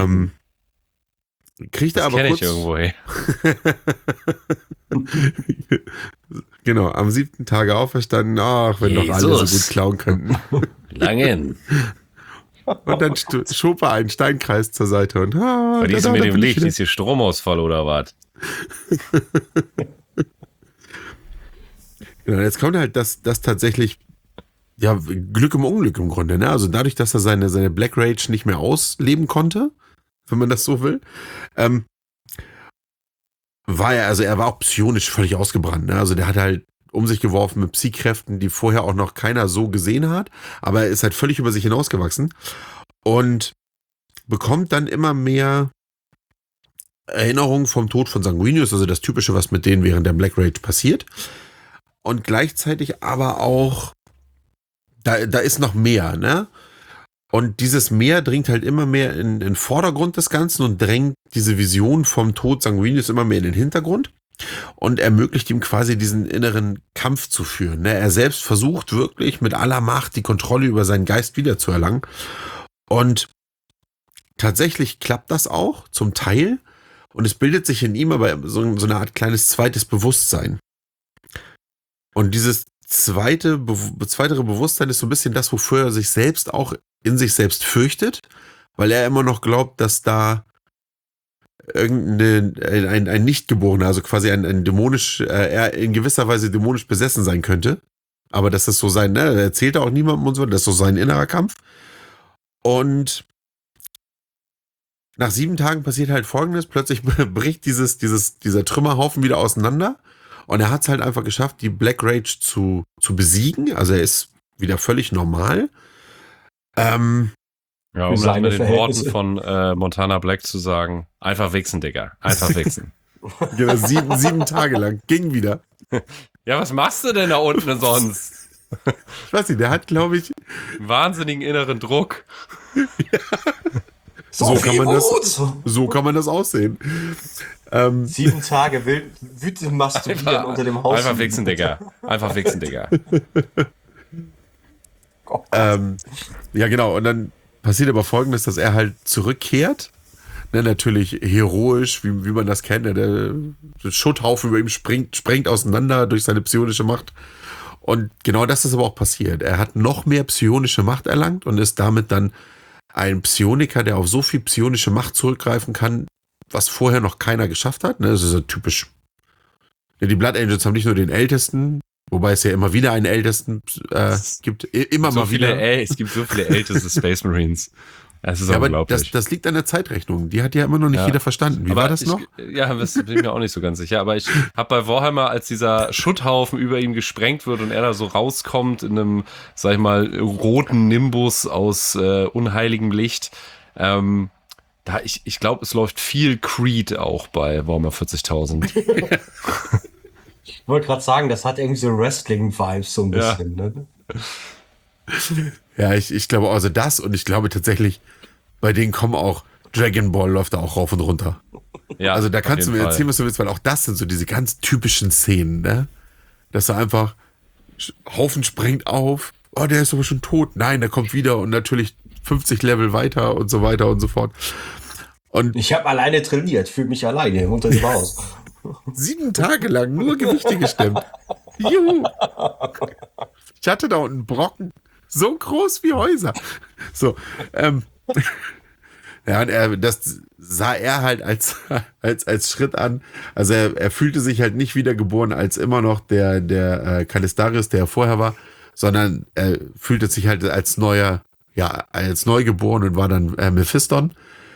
kriegt er aber kurz... Das kenne ich irgendwo, Genau, am 7. Tage auferstanden, ach, wenn doch alle so gut klauen könnten. Langen. Und dann schob er einen Steinkreis zur Seite und... Was ist mit dem Licht? Ist hier Stromausfall oder was? Genau, jetzt kommt halt das tatsächlich... Ja, Glück im Unglück im Grunde, ne? Also dadurch, dass er seine Black Rage nicht mehr ausleben konnte, wenn man das so will, er war auch psionisch völlig ausgebrannt, ne? Also der hat halt um sich geworfen mit Psy-Kräften, die vorher auch noch keiner so gesehen hat, aber er ist halt völlig über sich hinausgewachsen und bekommt dann immer mehr Erinnerungen vom Tod von Sanguinius, also das Typische, was mit denen während der Black Rage passiert. Und gleichzeitig aber auch Da ist noch mehr, ne? Und dieses Mehr dringt halt immer mehr in den Vordergrund des Ganzen und drängt diese Vision vom Tod Sanguinius immer mehr in den Hintergrund und ermöglicht ihm quasi diesen inneren Kampf zu führen, ne? Er selbst versucht wirklich mit aller Macht die Kontrolle über seinen Geist wiederzuerlangen. Und tatsächlich klappt das auch zum Teil und es bildet sich in ihm aber so eine Art kleines zweites Bewusstsein. Und dieses zweitere Bewusstsein ist so ein bisschen das, wofür er sich selbst auch in sich selbst fürchtet, weil er immer noch glaubt, dass da ein Nichtgeborener, also quasi ein dämonisch, er in gewisser Weise dämonisch besessen sein könnte. Aber das ist so sein, ne, er erzählt auch niemandem und so, das ist so sein innerer Kampf. Und nach 7 Tagen passiert halt Folgendes, plötzlich bricht dieser Trümmerhaufen wieder auseinander. Und er hat es halt einfach geschafft, die Black Rage zu besiegen. Also er ist wieder völlig normal. Ja, um das mit den Worten von Montana Black zu sagen, einfach wichsen, Digga. Einfach wichsen. Genau, 7 Tage lang. Ging wieder. Ja, was machst du denn da unten sonst? Ich weiß nicht, der hat, glaube ich... wahnsinnigen inneren Druck. Ja. So kann man das aussehen. 7 Tage wütend masturbieren unter dem Haus. Einfach wichsen, Digga. Einfach wichsen, Digga. Ja, genau. Und dann passiert aber Folgendes, dass er halt zurückkehrt. Ne, natürlich heroisch, wie man das kennt. Der Schutthaufen über ihm sprengt auseinander durch seine psionische Macht. Und genau das ist aber auch passiert. Er hat noch mehr psionische Macht erlangt und ist damit dann ein Psioniker, der auf so viel psionische Macht zurückgreifen kann, was vorher noch keiner geschafft hat. Das ist ja typisch. Ja, die Blood Angels haben nicht nur den Ältesten, wobei es ja immer wieder einen Ältesten gibt. Immer so mal wieder. Es gibt so viele älteste Space Marines. Das ist unglaublich. Aber das liegt an der Zeitrechnung. Die hat ja immer noch nicht jeder verstanden. Wie war das noch? Ja, das bin ich mir auch nicht so ganz sicher. Aber ich habe bei Warhammer, als dieser Schutthaufen über ihn gesprengt wird und er da so rauskommt in einem, sag ich mal, roten Nimbus aus unheiligem Licht, ich glaube, es läuft viel Creed auch bei Warhammer 40.000. Ich wollte gerade sagen, das hat irgendwie so Wrestling-Vibes so ein bisschen. Ja. Ne? Ja, ich glaube also das und ich glaube tatsächlich, bei denen kommen auch, Dragon Ball läuft da auch rauf und runter. Ja, also da kannst du mir erzählen, was du willst, weil auch das sind so diese ganz typischen Szenen, ne? Dass du einfach, Haufen sprengt auf, oh, der ist aber schon tot. Nein, der kommt wieder und natürlich 50 Level weiter und so weiter und so fort. Und ich habe alleine trainiert, fühle mich alleine unter dem Haus. 7 Tage lang nur Gewichte gestemmt. Juhu. Ich hatte da unten Brocken. So groß wie Häuser. So, Ja, und das sah er halt als Schritt an. Also er fühlte sich halt nicht wiedergeboren als immer noch der Calistarius, der er vorher war, sondern er fühlte sich halt als neugeboren und war dann Mephiston.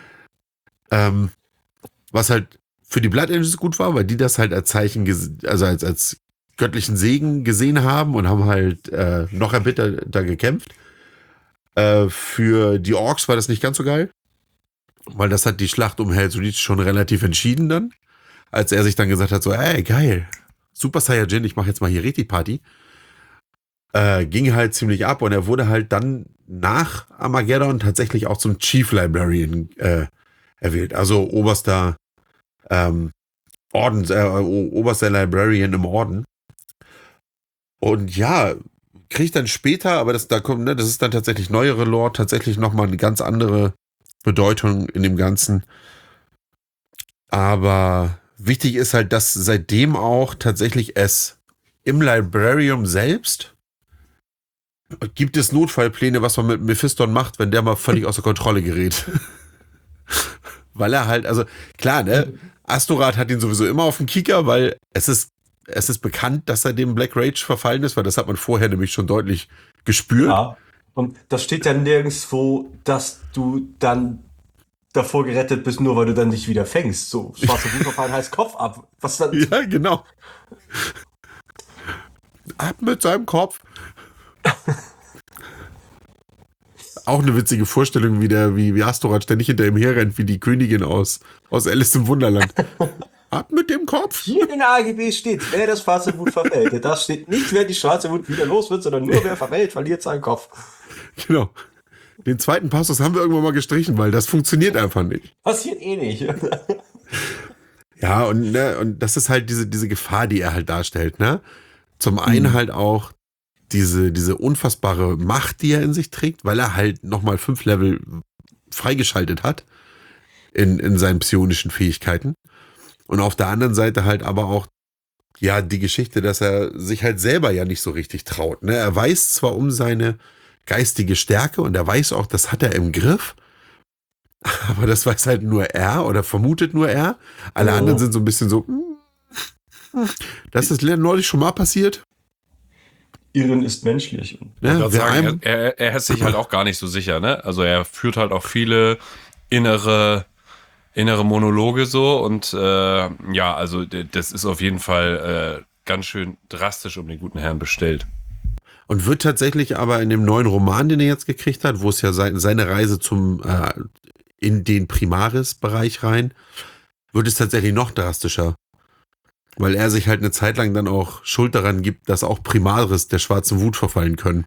Was halt für die Blood Angels gut war, weil die das halt als Zeichen, also als göttlichen Segen gesehen haben und haben halt noch erbitterter gekämpft. Für die Orks war das nicht ganz so geil, weil das hat die Schlacht um Hel'Solice schon relativ entschieden dann, als er sich dann gesagt hat, so, ey, geil, Super Saiyajin, ich mache jetzt mal hier Reti-Party. Ging halt ziemlich ab und er wurde halt dann nach Armageddon tatsächlich auch zum Chief Librarian erwählt, also oberster Librarian im Orden. Und ja, kriegt dann später, aber das ist dann tatsächlich neuere Lore, tatsächlich nochmal eine ganz andere Bedeutung in dem Ganzen. Aber wichtig ist halt, dass seitdem auch tatsächlich es im Librarium selbst gibt es Notfallpläne, was man mit Mephiston macht, wenn der mal völlig außer Kontrolle gerät. Weil er halt, also klar, ne, Astorath hat ihn sowieso immer auf dem Kicker, weil es ist bekannt, dass er dem Black Rage verfallen ist, weil das hat man vorher nämlich schon deutlich gespürt. Ja, und das steht ja nirgendwo, dass du dann davor gerettet bist, nur weil du dann nicht wieder fängst. So, schwarze Blutverfallen heißt Kopf ab. Was dann? Ja, genau. Ab mit seinem Kopf. Auch eine witzige Vorstellung, wie Astorath ständig hinter ihm herrennt, wie die Königin aus Alice im Wunderland. Ab mit dem Kopf. Hier in der AGB steht, wer das schwarze Blut verfällt. Da steht nicht, wer die schwarze Blut wieder los wird, sondern nur wer verfällt, verliert seinen Kopf. Genau. Den zweiten Passus haben wir irgendwann mal gestrichen, weil das funktioniert einfach nicht. Passiert eh nicht. Ja, und das ist halt diese Gefahr, die er halt darstellt, ne? Zum einen halt auch diese unfassbare Macht, die er in sich trägt, weil er halt nochmal 5 Level freigeschaltet hat in seinen psionischen Fähigkeiten. Und auf der anderen Seite halt aber auch, ja, die Geschichte, dass er sich halt selber ja nicht so richtig traut, ne? Er weiß zwar um seine geistige Stärke und er weiß auch, das hat er im Griff, aber das weiß halt nur er oder vermutet nur er. Alle anderen sind so ein bisschen so, das ist neulich schon mal passiert. Irren ist menschlich. Ja, er ist sich halt auch gar nicht so sicher, ne? Also er führt halt auch viele innere Monologe so und ja, also das ist auf jeden Fall ganz schön drastisch um den guten Herrn bestellt. Und wird tatsächlich aber in dem neuen Roman, den er jetzt gekriegt hat, wo es ja seine Reise in den Primaris-Bereich rein, wird es tatsächlich noch drastischer. Weil er sich halt eine Zeit lang dann auch Schuld daran gibt, dass auch Primaris der schwarzen Wut verfallen können.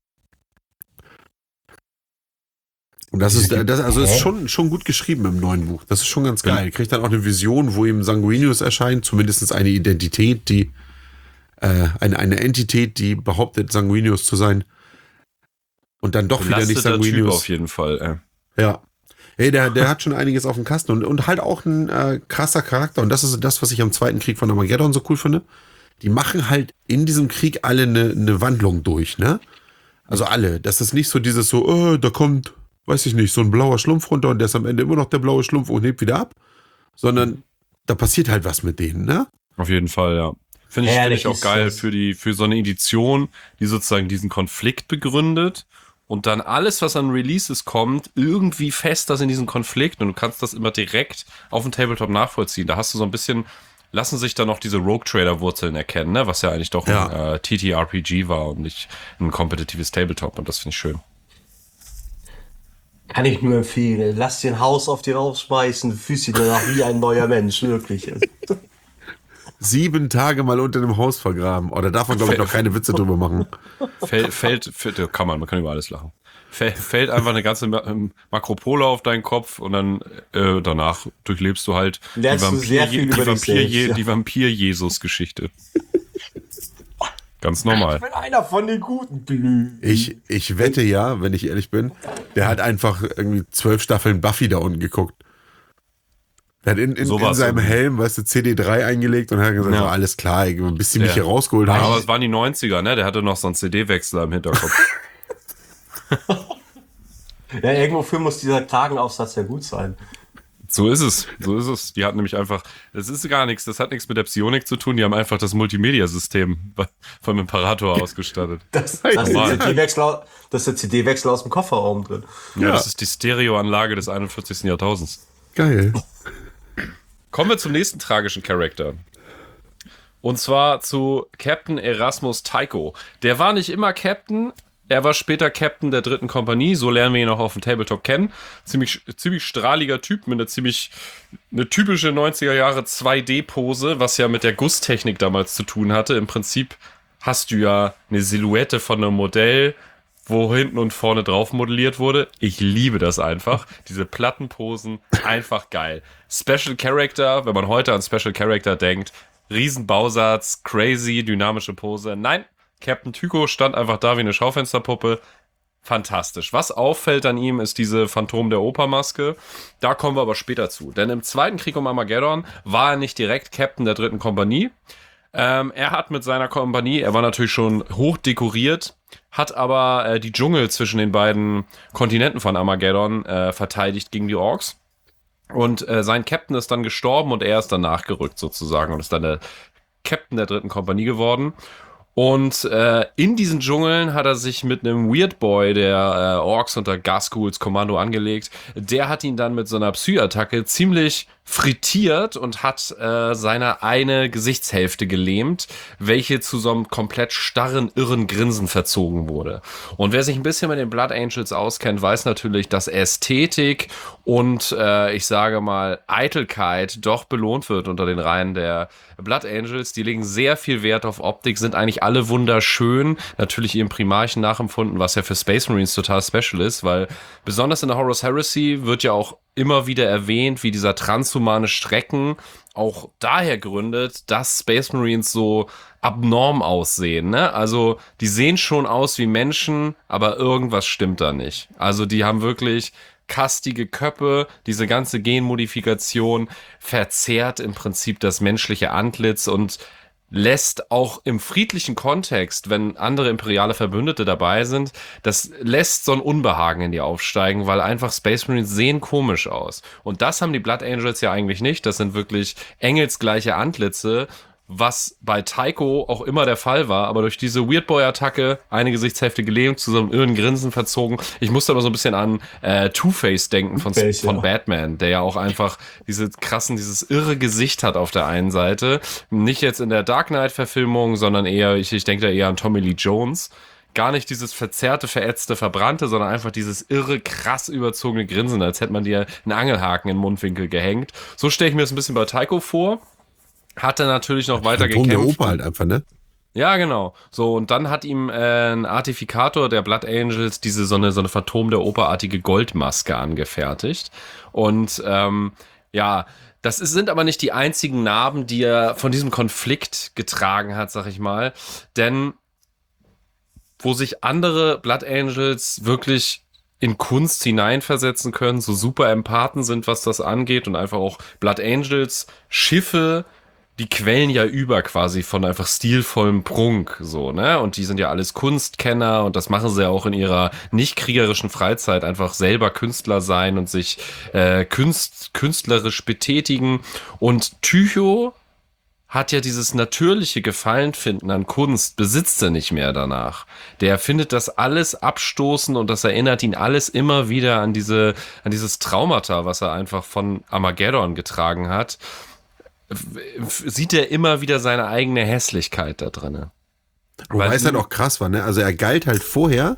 Und das ist schon gut geschrieben im neuen Buch. Das ist schon ganz geil. Kriegt dann auch eine Vision, wo ihm Sanguinius erscheint, zumindest eine Identität, eine Entität, die behauptet, Sanguinius zu sein. Und dann doch wieder nicht Sanguinius. Typ auf jeden Fall. Ja. Hey, der hat schon einiges auf dem Kasten und halt auch ein krasser Charakter. Und das ist das, was ich am Zweiten Krieg von Armageddon so cool finde. Die machen halt in diesem Krieg alle eine Wandlung durch, ne? Also alle. Das ist nicht so dieses so, da kommt, weiß ich nicht, so ein blauer Schlumpf runter und der ist am Ende immer noch der blaue Schlumpf und hebt wieder ab. Sondern da passiert halt was mit denen, ne? Auf jeden Fall, ja. Finde ich auch geil für so eine Edition, die sozusagen diesen Konflikt begründet. Und dann alles, was an Releases kommt, irgendwie fest das in diesen Konflikt und du kannst das immer direkt auf dem Tabletop nachvollziehen. Da hast du so ein bisschen, lassen sich da noch diese Rogue-Trader-Wurzeln erkennen, ne? Was ja eigentlich doch ein TTRPG war und nicht ein kompetitives Tabletop und das finde ich schön. Kann ich nur empfehlen. Lass dir ein Haus auf dir rausschmeißen, du fühlst dich danach wie ein neuer Mensch, wirklich. 7 Tage mal unter einem Haus vergraben. Oder darf man, glaube ich, noch keine Witze drüber machen. Man kann über alles lachen. Fällt einfach eine ganze Makropole auf deinen Kopf und dann danach durchlebst du halt die Vampir-Jesus-Geschichte. Ganz normal. Ich bin einer von den guten Blühen. Ich wette ja, wenn ich ehrlich bin, der hat einfach irgendwie 12 Staffeln Buffy da unten geguckt. Der hat in seinem Helm, weißt du, CD3 eingelegt und hat gesagt, so, alles klar, bis sie mich hier rausgeholt haben. Aber es waren die 90er, ne? Der hatte noch so einen CD-Wechsler im Hinterkopf. Ja, irgendwofür muss dieser Kragenaufsatz ja gut sein. So ist es. Die hat nämlich einfach, das ist gar nichts, das hat nichts mit der Psionik zu tun, die haben einfach das Multimedia-System vom Imperator ausgestattet. Das ist der CD-Wechsel aus dem Kofferraum drin. Ja, das ist die Stereoanlage des 41. Jahrtausends. Geil. Kommen wir zum nächsten tragischen Charakter. Und zwar zu Captain Erasmus Tycho. Der war nicht immer Captain, er war später Captain der 3. Kompanie, so lernen wir ihn auch auf dem Tabletop kennen. Ziemlich strahliger Typ mit eine typische 90er Jahre 2D-Pose, was ja mit der Gusstechnik damals zu tun hatte. Im Prinzip hast du ja eine Silhouette von einem Modell, wo hinten und vorne drauf modelliert wurde. Ich liebe das einfach. Diese Plattenposen, einfach geil. Special Character, wenn man heute an Special Character denkt, Riesenbausatz, crazy, dynamische Pose. Nein, Captain Tycho stand einfach da wie eine Schaufensterpuppe. Fantastisch. Was auffällt an ihm, ist diese Phantom der Oper-Maske. Da kommen wir aber später zu. Denn im Zweiten Krieg um Armageddon war er nicht direkt Captain der 3. Kompanie. Er hat mit seiner Kompanie, er war natürlich schon hoch dekoriert, hat aber die Dschungel zwischen den beiden Kontinenten von Armageddon verteidigt gegen die Orks. Und sein Captain ist dann gestorben und er ist dann nachgerückt sozusagen und ist dann der Captain der 3. Kompanie geworden. Und in diesen Dschungeln hat er sich mit einem Weird Boy der Orks unter Gaskuls Kommando angelegt. Der hat ihn dann mit so einer Psy-Attacke ziemlich frittiert und hat seine eine Gesichtshälfte gelähmt, welche zu so einem komplett starren, irren Grinsen verzogen wurde. Und wer sich ein bisschen mit den Blood Angels auskennt, weiß natürlich, dass Ästhetik und ich sage mal Eitelkeit doch belohnt wird unter den Reihen der Blood Angels. Die legen sehr viel Wert auf Optik, sind eigentlich alle wunderschön, natürlich ihrem Primarchen nachempfunden, was ja für Space Marines total special ist, weil besonders in der Horus Heresy wird ja auch immer wieder erwähnt, wie dieser transhumane Schrecken auch daher gründet, dass Space Marines so abnorm aussehen, ne? Also die sehen schon aus wie Menschen, aber irgendwas stimmt da nicht. Also die haben wirklich kastige Köpfe, diese ganze Genmodifikation verzerrt im Prinzip das menschliche Antlitz und lässt auch im friedlichen Kontext, wenn andere imperiale Verbündete dabei sind, das lässt so ein Unbehagen in dir aufsteigen, weil einfach Space Marines sehen komisch aus. Und das haben die Blood Angels ja eigentlich nicht. Das sind wirklich engelsgleiche Antlitze, was bei Tycho auch immer der Fall war, aber durch diese Weird Boy-Attacke eine Gesichtshälfte gelähmt, zu so einem irren Grinsen verzogen. Ich musste aber so ein bisschen an Two-Face denken von Batman, der ja auch einfach dieses irre Gesicht hat auf der einen Seite. Nicht jetzt in der Dark Knight-Verfilmung, sondern eher, ich denke da eher an Tommy Lee Jones. Gar nicht dieses verzerrte, verätzte, verbrannte, sondern einfach dieses irre, krass überzogene Grinsen, als hätte man dir einen Angelhaken in den Mundwinkel gehängt. So stelle ich mir das ein bisschen bei Tycho vor. Hat er natürlich noch weiter gekämpft. Der Opa halt einfach, ne? Ja, genau. So, und dann hat ihm ein Artifikator der Blood Angels so eine Phantom der Oper-artige Goldmaske angefertigt. Und sind aber nicht die einzigen Narben, die er von diesem Konflikt getragen hat, sag ich mal. Denn wo sich andere Blood Angels wirklich in Kunst hineinversetzen können, so super Empathen sind, was das angeht und einfach auch Blood Angels Schiffe, die quellen ja über quasi von einfach stilvollem Prunk, so, ne? Und die sind ja alles Kunstkenner und das machen sie ja auch in ihrer nicht kriegerischen Freizeit, einfach selber Künstler sein und sich künstlerisch betätigen. Und Tycho hat ja dieses natürliche Gefallenfinden an Kunst, besitzt er nicht mehr danach. Der findet das alles abstoßend und das erinnert ihn alles immer wieder an dieses Traumata, was er einfach von Armageddon getragen hat. Sieht er immer wieder seine eigene Hässlichkeit da drin. Wobei es halt auch krass war, ne? Also er galt halt vorher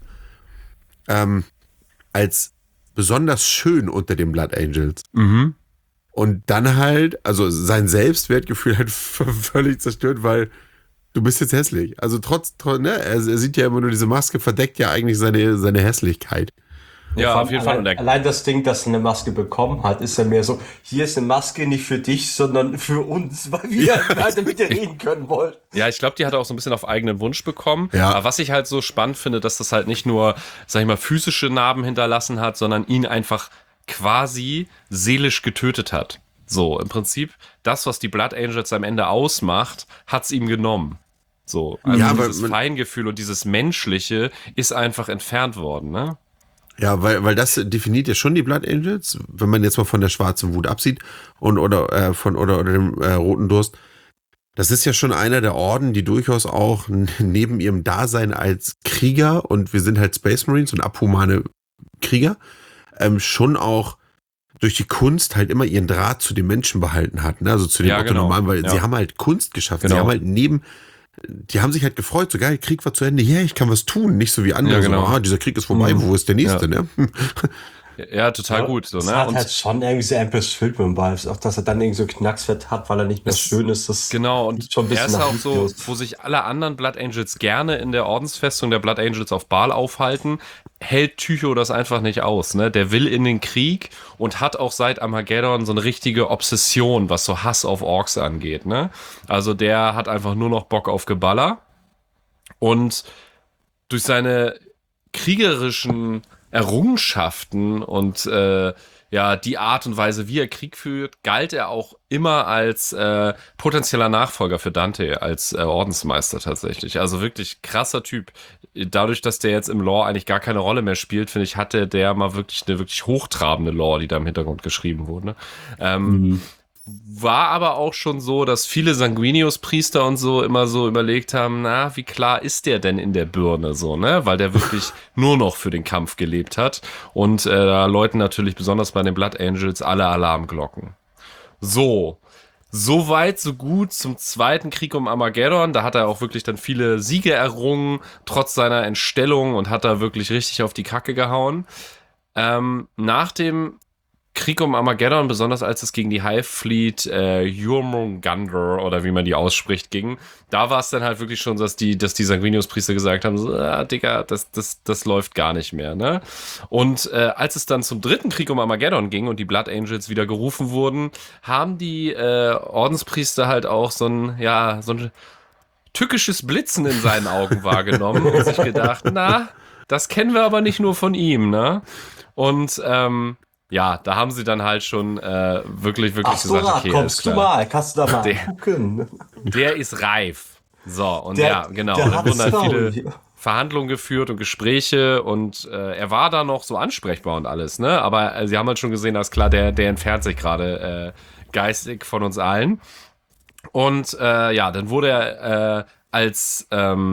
als besonders schön unter den Blood Angels. Mhm. Und dann halt, also sein Selbstwertgefühl halt völlig zerstört, weil du bist jetzt hässlich. Also ne? Er sieht ja immer nur, diese Maske verdeckt ja eigentlich seine Hässlichkeit. Ja, auf jeden Fall. Allein das Ding, dass er eine Maske bekommen hat, ist ja mehr so, hier ist eine Maske nicht für dich, sondern für uns, weil wir halt mit dir reden können wollen. Ja, ich glaube, die hat er auch so ein bisschen auf eigenen Wunsch bekommen. Ja. Aber was ich halt so spannend finde, dass das halt nicht nur, sag ich mal, physische Narben hinterlassen hat, sondern ihn einfach quasi seelisch getötet hat. So, im Prinzip, das, was die Blood Angels am Ende ausmacht, hat's ihm genommen. So, also ja, dieses Feingefühl und dieses Menschliche ist einfach entfernt worden, ne? Ja, weil das definiert ja schon die Blood Angels, wenn man jetzt mal von der schwarzen Wut absieht oder dem roten Durst. Das ist ja schon einer der Orden, die durchaus auch neben ihrem Dasein als Krieger, und wir sind halt Space Marines und abhumane Krieger, schon auch durch die Kunst halt immer ihren Draht zu den Menschen behalten hat, ne? Also zu den Otto-Normalen, weil sie haben halt Kunst geschaffen. Sie haben halt die haben sich halt gefreut, so geil, Krieg war zu Ende, ja, ich kann was tun, nicht so wie andere, so, dieser Krieg ist vorbei, wo ist der nächste, ne? Ja, total gut. So, das ne? hat Und halt schon irgendwie so Empress Children-Vibes, auch dass er dann irgendwie so Knacksfett hat, weil er nicht mehr schön ist. Das genau, und sieht schon ein bisschen er ist nach auch so, Videos. wo sich alle anderen Blood Angels gerne in der Ordensfestung der Blood Angels auf Baal aufhalten, hält Tycho das einfach nicht aus. Ne? Der will in den Krieg und hat auch seit Armageddon so eine richtige Obsession, was so Hass auf Orks angeht. Ne? Also der hat einfach nur noch Bock auf Geballer. Und durch seine kriegerischen Errungenschaften und die Art und Weise, wie er Krieg führt, galt er auch immer als potenzieller Nachfolger für Dante, als Ordensmeister tatsächlich. Also wirklich krasser Typ. Dadurch, dass der jetzt im Lore eigentlich gar keine Rolle mehr spielt, finde ich, hatte der mal wirklich eine wirklich hochtrabende Lore, die da im Hintergrund geschrieben wurde. Ne? War aber auch schon so, dass viele Sanguinius-Priester und so immer so überlegt haben, na, wie klar ist der denn in der Birne so, ne? Weil der wirklich nur noch für den Kampf gelebt hat. Und da läuten natürlich besonders bei den Blood Angels alle Alarmglocken. So weit, so gut zum zweiten Krieg um Armageddon. Da hat er auch wirklich dann viele Siege errungen, trotz seiner Entstellung, und hat da wirklich richtig auf die Kacke gehauen. Nach dem Krieg um Armageddon, besonders als es gegen die Hive Fleet Jormungandr oder wie man die ausspricht ging, da war es dann halt wirklich schon, dass die Sanguinius-Priester gesagt haben, so, Digga, das läuft gar nicht mehr, ne? Und als es dann zum dritten Krieg um Armageddon ging und die Blood Angels wieder gerufen wurden, haben die Ordenspriester halt auch so ein tückisches Blitzen in seinen Augen wahrgenommen und sich gedacht, na, das kennen wir aber nicht nur von ihm, ne? Und da haben sie dann halt schon wirklich gesagt, okay, kommst du mal, kannst du da mal gucken. Der ist reif. So, und genau. Der Dann wurden halt viele hier. Verhandlungen geführt und Gespräche, und er war da noch so ansprechbar und alles, ne? Aber sie haben halt schon gesehen, dass klar, der entfernt sich gerade geistig von uns allen. Und dann wurde er als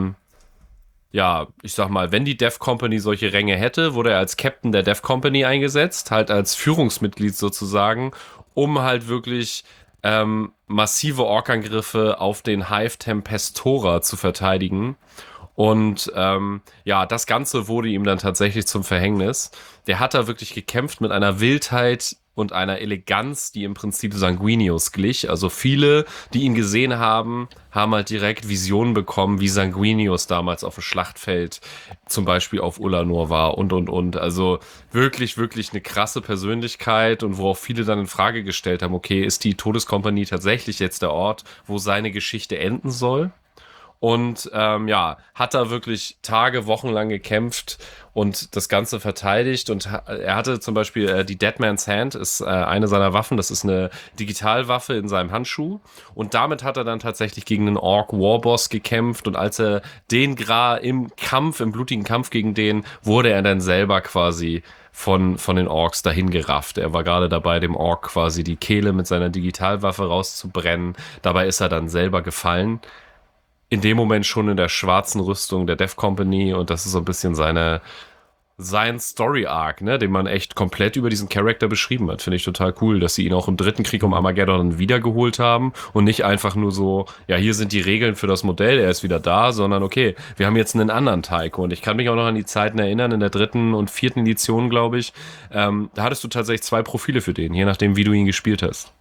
ich sag mal, wenn die Death Company solche Ränge hätte, wurde er als Captain der Death Company eingesetzt, halt als Führungsmitglied sozusagen, um halt wirklich massive Orkangriffe auf den Hive Tempestora zu verteidigen. Und das Ganze wurde ihm dann tatsächlich zum Verhängnis. Der hat da wirklich gekämpft mit einer Wildheit und einer Eleganz, die im Prinzip Sanguinius glich. Also viele, die ihn gesehen haben, haben halt direkt Visionen bekommen, wie Sanguinius damals auf dem Schlachtfeld zum Beispiel auf Ulanor war und. Also wirklich, wirklich eine krasse Persönlichkeit, und worauf viele dann in Frage gestellt haben, okay, ist die Todeskompanie tatsächlich jetzt der Ort, wo seine Geschichte enden soll? Und hat da wirklich Tage, Wochen lang gekämpft und das Ganze verteidigt. Und er hatte zum Beispiel die Deadman's Hand, ist eine seiner Waffen. Das ist eine Digitalwaffe in seinem Handschuh. Und damit hat er dann tatsächlich gegen einen Ork-Warboss gekämpft. Und als er den im blutigen Kampf gegen den, wurde er dann selber quasi von den Orks dahin gerafft. Er war gerade dabei, dem Ork quasi die Kehle mit seiner Digitalwaffe rauszubrennen. Dabei ist er dann selber gefallen. In dem Moment schon in der schwarzen Rüstung der Death Company, und das ist so ein bisschen sein Story-Arc, ne, den man echt komplett über diesen Charakter beschrieben hat. Finde ich total cool, dass sie ihn auch im dritten Krieg um Armageddon wiedergeholt haben und nicht einfach nur so, ja, hier sind die Regeln für das Modell, er ist wieder da, sondern okay, wir haben jetzt einen anderen Taiko. Und ich kann mich auch noch an die Zeiten erinnern, in der 3. und 4. Edition, glaube ich, da hattest du tatsächlich 2 Profile für den, je nachdem, wie du ihn gespielt hast.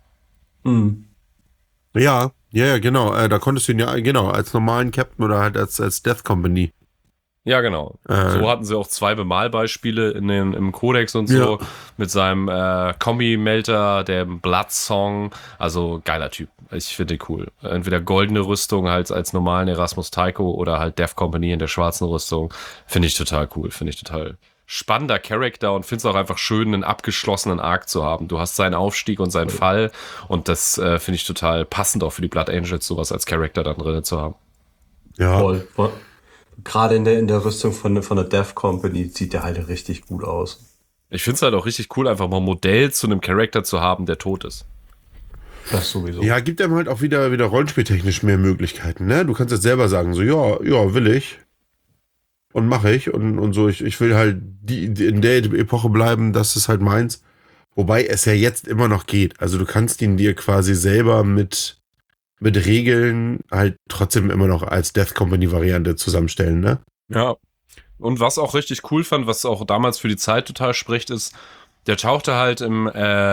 Ja, genau. Da konntest du ihn als normalen Captain oder halt als Death Company. Ja, genau. So hatten sie auch 2 Bemalbeispiele im Codex und so, mit seinem Kombi-Melter, dem Blood Song. Also geiler Typ. Ich finde den cool. Entweder goldene Rüstung halt als normalen Erasmus Taiko oder halt Death Company in der schwarzen Rüstung. Finde ich total cool. Finde ich total spannender Charakter, und finde es auch einfach schön, einen abgeschlossenen Arc zu haben. Du hast seinen Aufstieg und seinen Fall, und das finde ich total passend auch für die Blood Angels, sowas als Charakter dann drin zu haben. Ja. Voll. Gerade in der Rüstung von der Death Company sieht der halt richtig gut aus. Ich finde es halt auch richtig cool, einfach mal ein Modell zu einem Charakter zu haben, der tot ist. Das sowieso. Ja, gibt einem halt auch wieder rollenspieltechnisch mehr Möglichkeiten, ne? Du kannst jetzt selber sagen, so, ja, will ich. Und mache ich. Und so, ich will halt in der Epoche bleiben, das ist halt meins. Wobei es ja jetzt immer noch geht. Also du kannst ihn dir quasi selber mit Regeln halt trotzdem immer noch als Death Company Variante zusammenstellen, ne? Ja. Und was auch richtig cool fand, was auch damals für die Zeit total spricht, ist, der tauchte halt im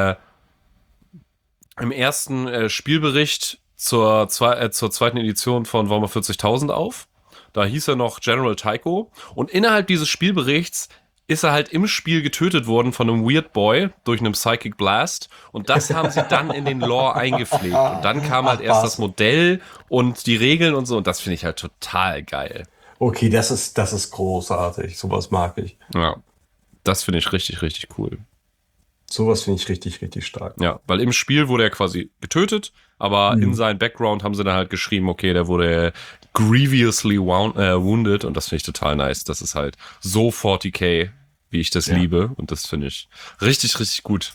ersten Spielbericht zur zweiten Edition von Warhammer 40.000 auf. Da hieß er noch General Tycho. Und innerhalb dieses Spielberichts ist er halt im Spiel getötet worden von einem Weird Boy durch einen Psychic Blast. Und das haben sie dann in den Lore eingepflegt. Und dann kam halt erst das Modell und die Regeln und so. Und das finde ich halt total geil. Okay, das ist großartig. Sowas mag ich. Ja, das finde ich richtig, richtig cool. Sowas finde ich richtig, richtig stark. Ja, weil im Spiel wurde er quasi getötet, aber in seinen Background haben sie dann halt geschrieben, okay, der wurde grievously wounded und das finde ich total nice. Das ist halt so 40k, wie ich das liebe und das finde ich richtig, richtig gut.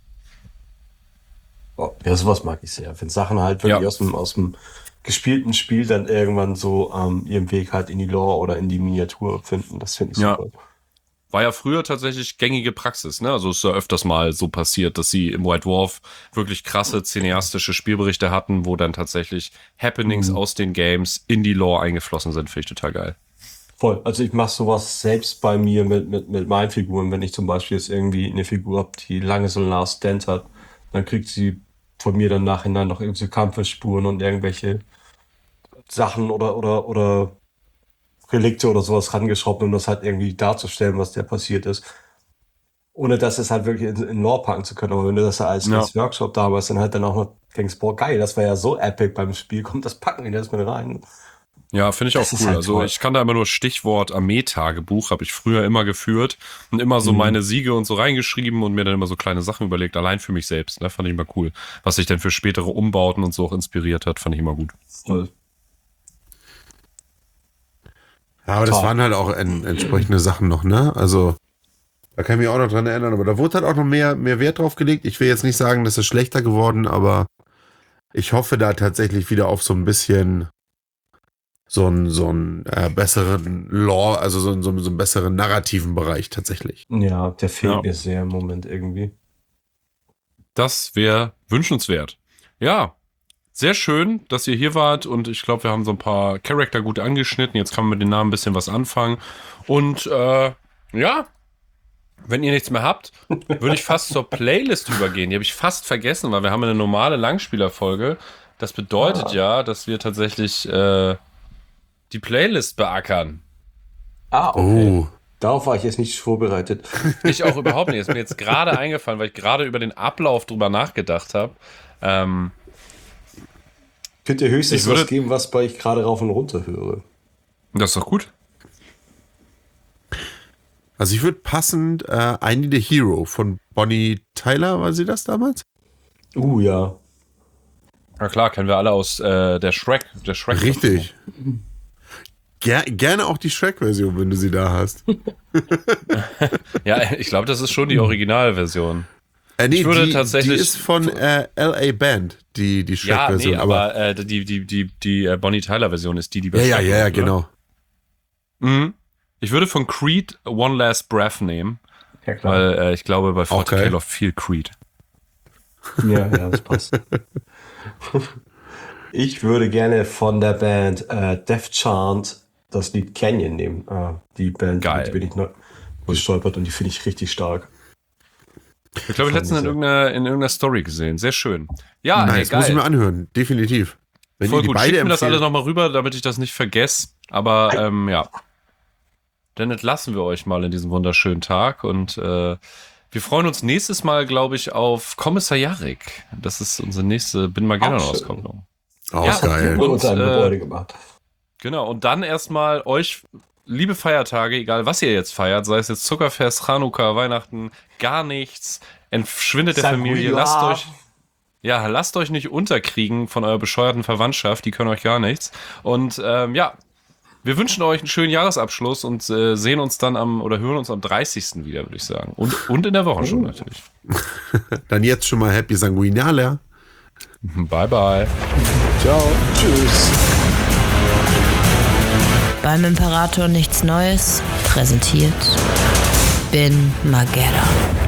Oh, ja, sowas mag ich sehr. Wenn Sachen halt wirklich aus dem gespielten Spiel dann irgendwann so ihren Weg halt in die Lore oder in die Miniatur finden, das finde ich super. War ja früher tatsächlich gängige Praxis, ne? Also es ist ja öfters mal so passiert, dass sie im White Dwarf wirklich krasse cineastische Spielberichte hatten, wo dann tatsächlich Happenings aus den Games in die Lore eingeflossen sind. Finde ich total geil. Voll. Also ich mache sowas selbst bei mir mit meinen Figuren. Wenn ich zum Beispiel jetzt irgendwie eine Figur habe, die lange so einen Last Stand hat, dann kriegt sie von mir dann nachhinein noch irgendwelche Kampfesspuren und irgendwelche Sachen oder Relikte oder sowas rangeschraubt, um das halt irgendwie darzustellen, was da passiert ist. Ohne dass es halt wirklich in Lore packen zu können. Aber wenn du das als Workshop damals dann halt dann auch noch denkst, boah, geil, das war ja so epic beim Spiel, kommt das packen wir das mit rein. Ja, finde ich auch cool. Halt also toll. ich kann da immer nur Stichwort Armeetagebuch, habe ich früher immer geführt und immer so meine Siege und so reingeschrieben und mir dann immer so kleine Sachen überlegt, allein für mich selbst. Ne? Fand ich immer cool. Was sich dann für spätere Umbauten und so auch inspiriert hat, fand ich immer gut. Voll. Ja, aber das waren halt auch entsprechende Sachen noch, ne? Also, da kann ich mich auch noch dran erinnern, aber da wurde halt auch noch mehr Wert drauf gelegt. Ich will jetzt nicht sagen, das ist schlechter geworden, aber ich hoffe da tatsächlich wieder auf so ein bisschen so einen besseren Lore, also so einen besseren narrativen Bereich tatsächlich. Ja, der fehlt mir sehr im Moment irgendwie. Das wäre wünschenswert. Ja, sehr schön, dass ihr hier wart und ich glaube, wir haben so ein paar Charakter gut angeschnitten. Jetzt kann man mit den Namen ein bisschen was anfangen. Und ja, wenn ihr nichts mehr habt, würde ich fast zur Playlist übergehen. Die habe ich fast vergessen, weil wir haben eine normale Langspielerfolge. Das bedeutet ja, dass wir tatsächlich die Playlist beackern. Okay. Darauf war ich jetzt nicht vorbereitet. Ich auch überhaupt nicht. Ist mir jetzt gerade eingefallen, weil ich gerade über den Ablauf drüber nachgedacht habe. Könnt ihr höchstens was geben, was bei ich gerade rauf und runter höre. Das ist doch gut. Also ich würde passend I Need a Hero von Bonnie Tyler, war sie das damals? Ja. Na klar, kennen wir alle aus der Shrek. Richtig. Gerne auch die Shrek-Version, wenn du sie da hast. Ja, ich glaube, das ist schon die Originalversion. Nee, ich würde tatsächlich, die ist von LA Band, die Shrek-Version. Ja, nee, aber die Bonnie Tyler-Version ist die bei Shrek ja, ist, genau. Mhm. Ich würde von Creed One Last Breath nehmen. Ja, klar. Weil ich glaube, bei 40k läuft viel Creed. Ja, das passt. Ich würde gerne von der Band Death Chant das Lied Canyon nehmen. Die Band, die bin ich noch gestolpert und die finde ich richtig stark. Ich glaube, ich letztens in irgendeiner Story gesehen. Sehr schön. Ja, nice, geil. Muss ich mir anhören, definitiv. Wenn voll ihr die gut. beide Schickt mir das empfehlt. alles nochmal rüber, damit ich das nicht vergesse. Aber ja. Dann entlassen wir euch mal in diesem wunderschönen Tag und wir freuen uns nächstes Mal, glaube ich, auf Kommissar Jarek. Das ist unsere nächste Bin-Mageddon-Auskopplung. Geil. Und ein Gebäude gemacht. Genau, und dann erstmal euch, liebe Feiertage, egal was ihr jetzt feiert, sei es jetzt Zuckerfest, Chanukka, Weihnachten, gar nichts, entschwindet der Familie, lasst euch nicht unterkriegen von eurer bescheuerten Verwandtschaft, die können euch gar nichts. Und Wir wünschen euch einen schönen Jahresabschluss und sehen uns dann hören uns am 30. wieder, würde ich sagen. Und in der Woche schon natürlich. Dann jetzt schon mal Happy Sanguinale. Bye, bye. Ciao. Tschüss. Beim Imperator nichts Neues präsentiert Bin Mageddon.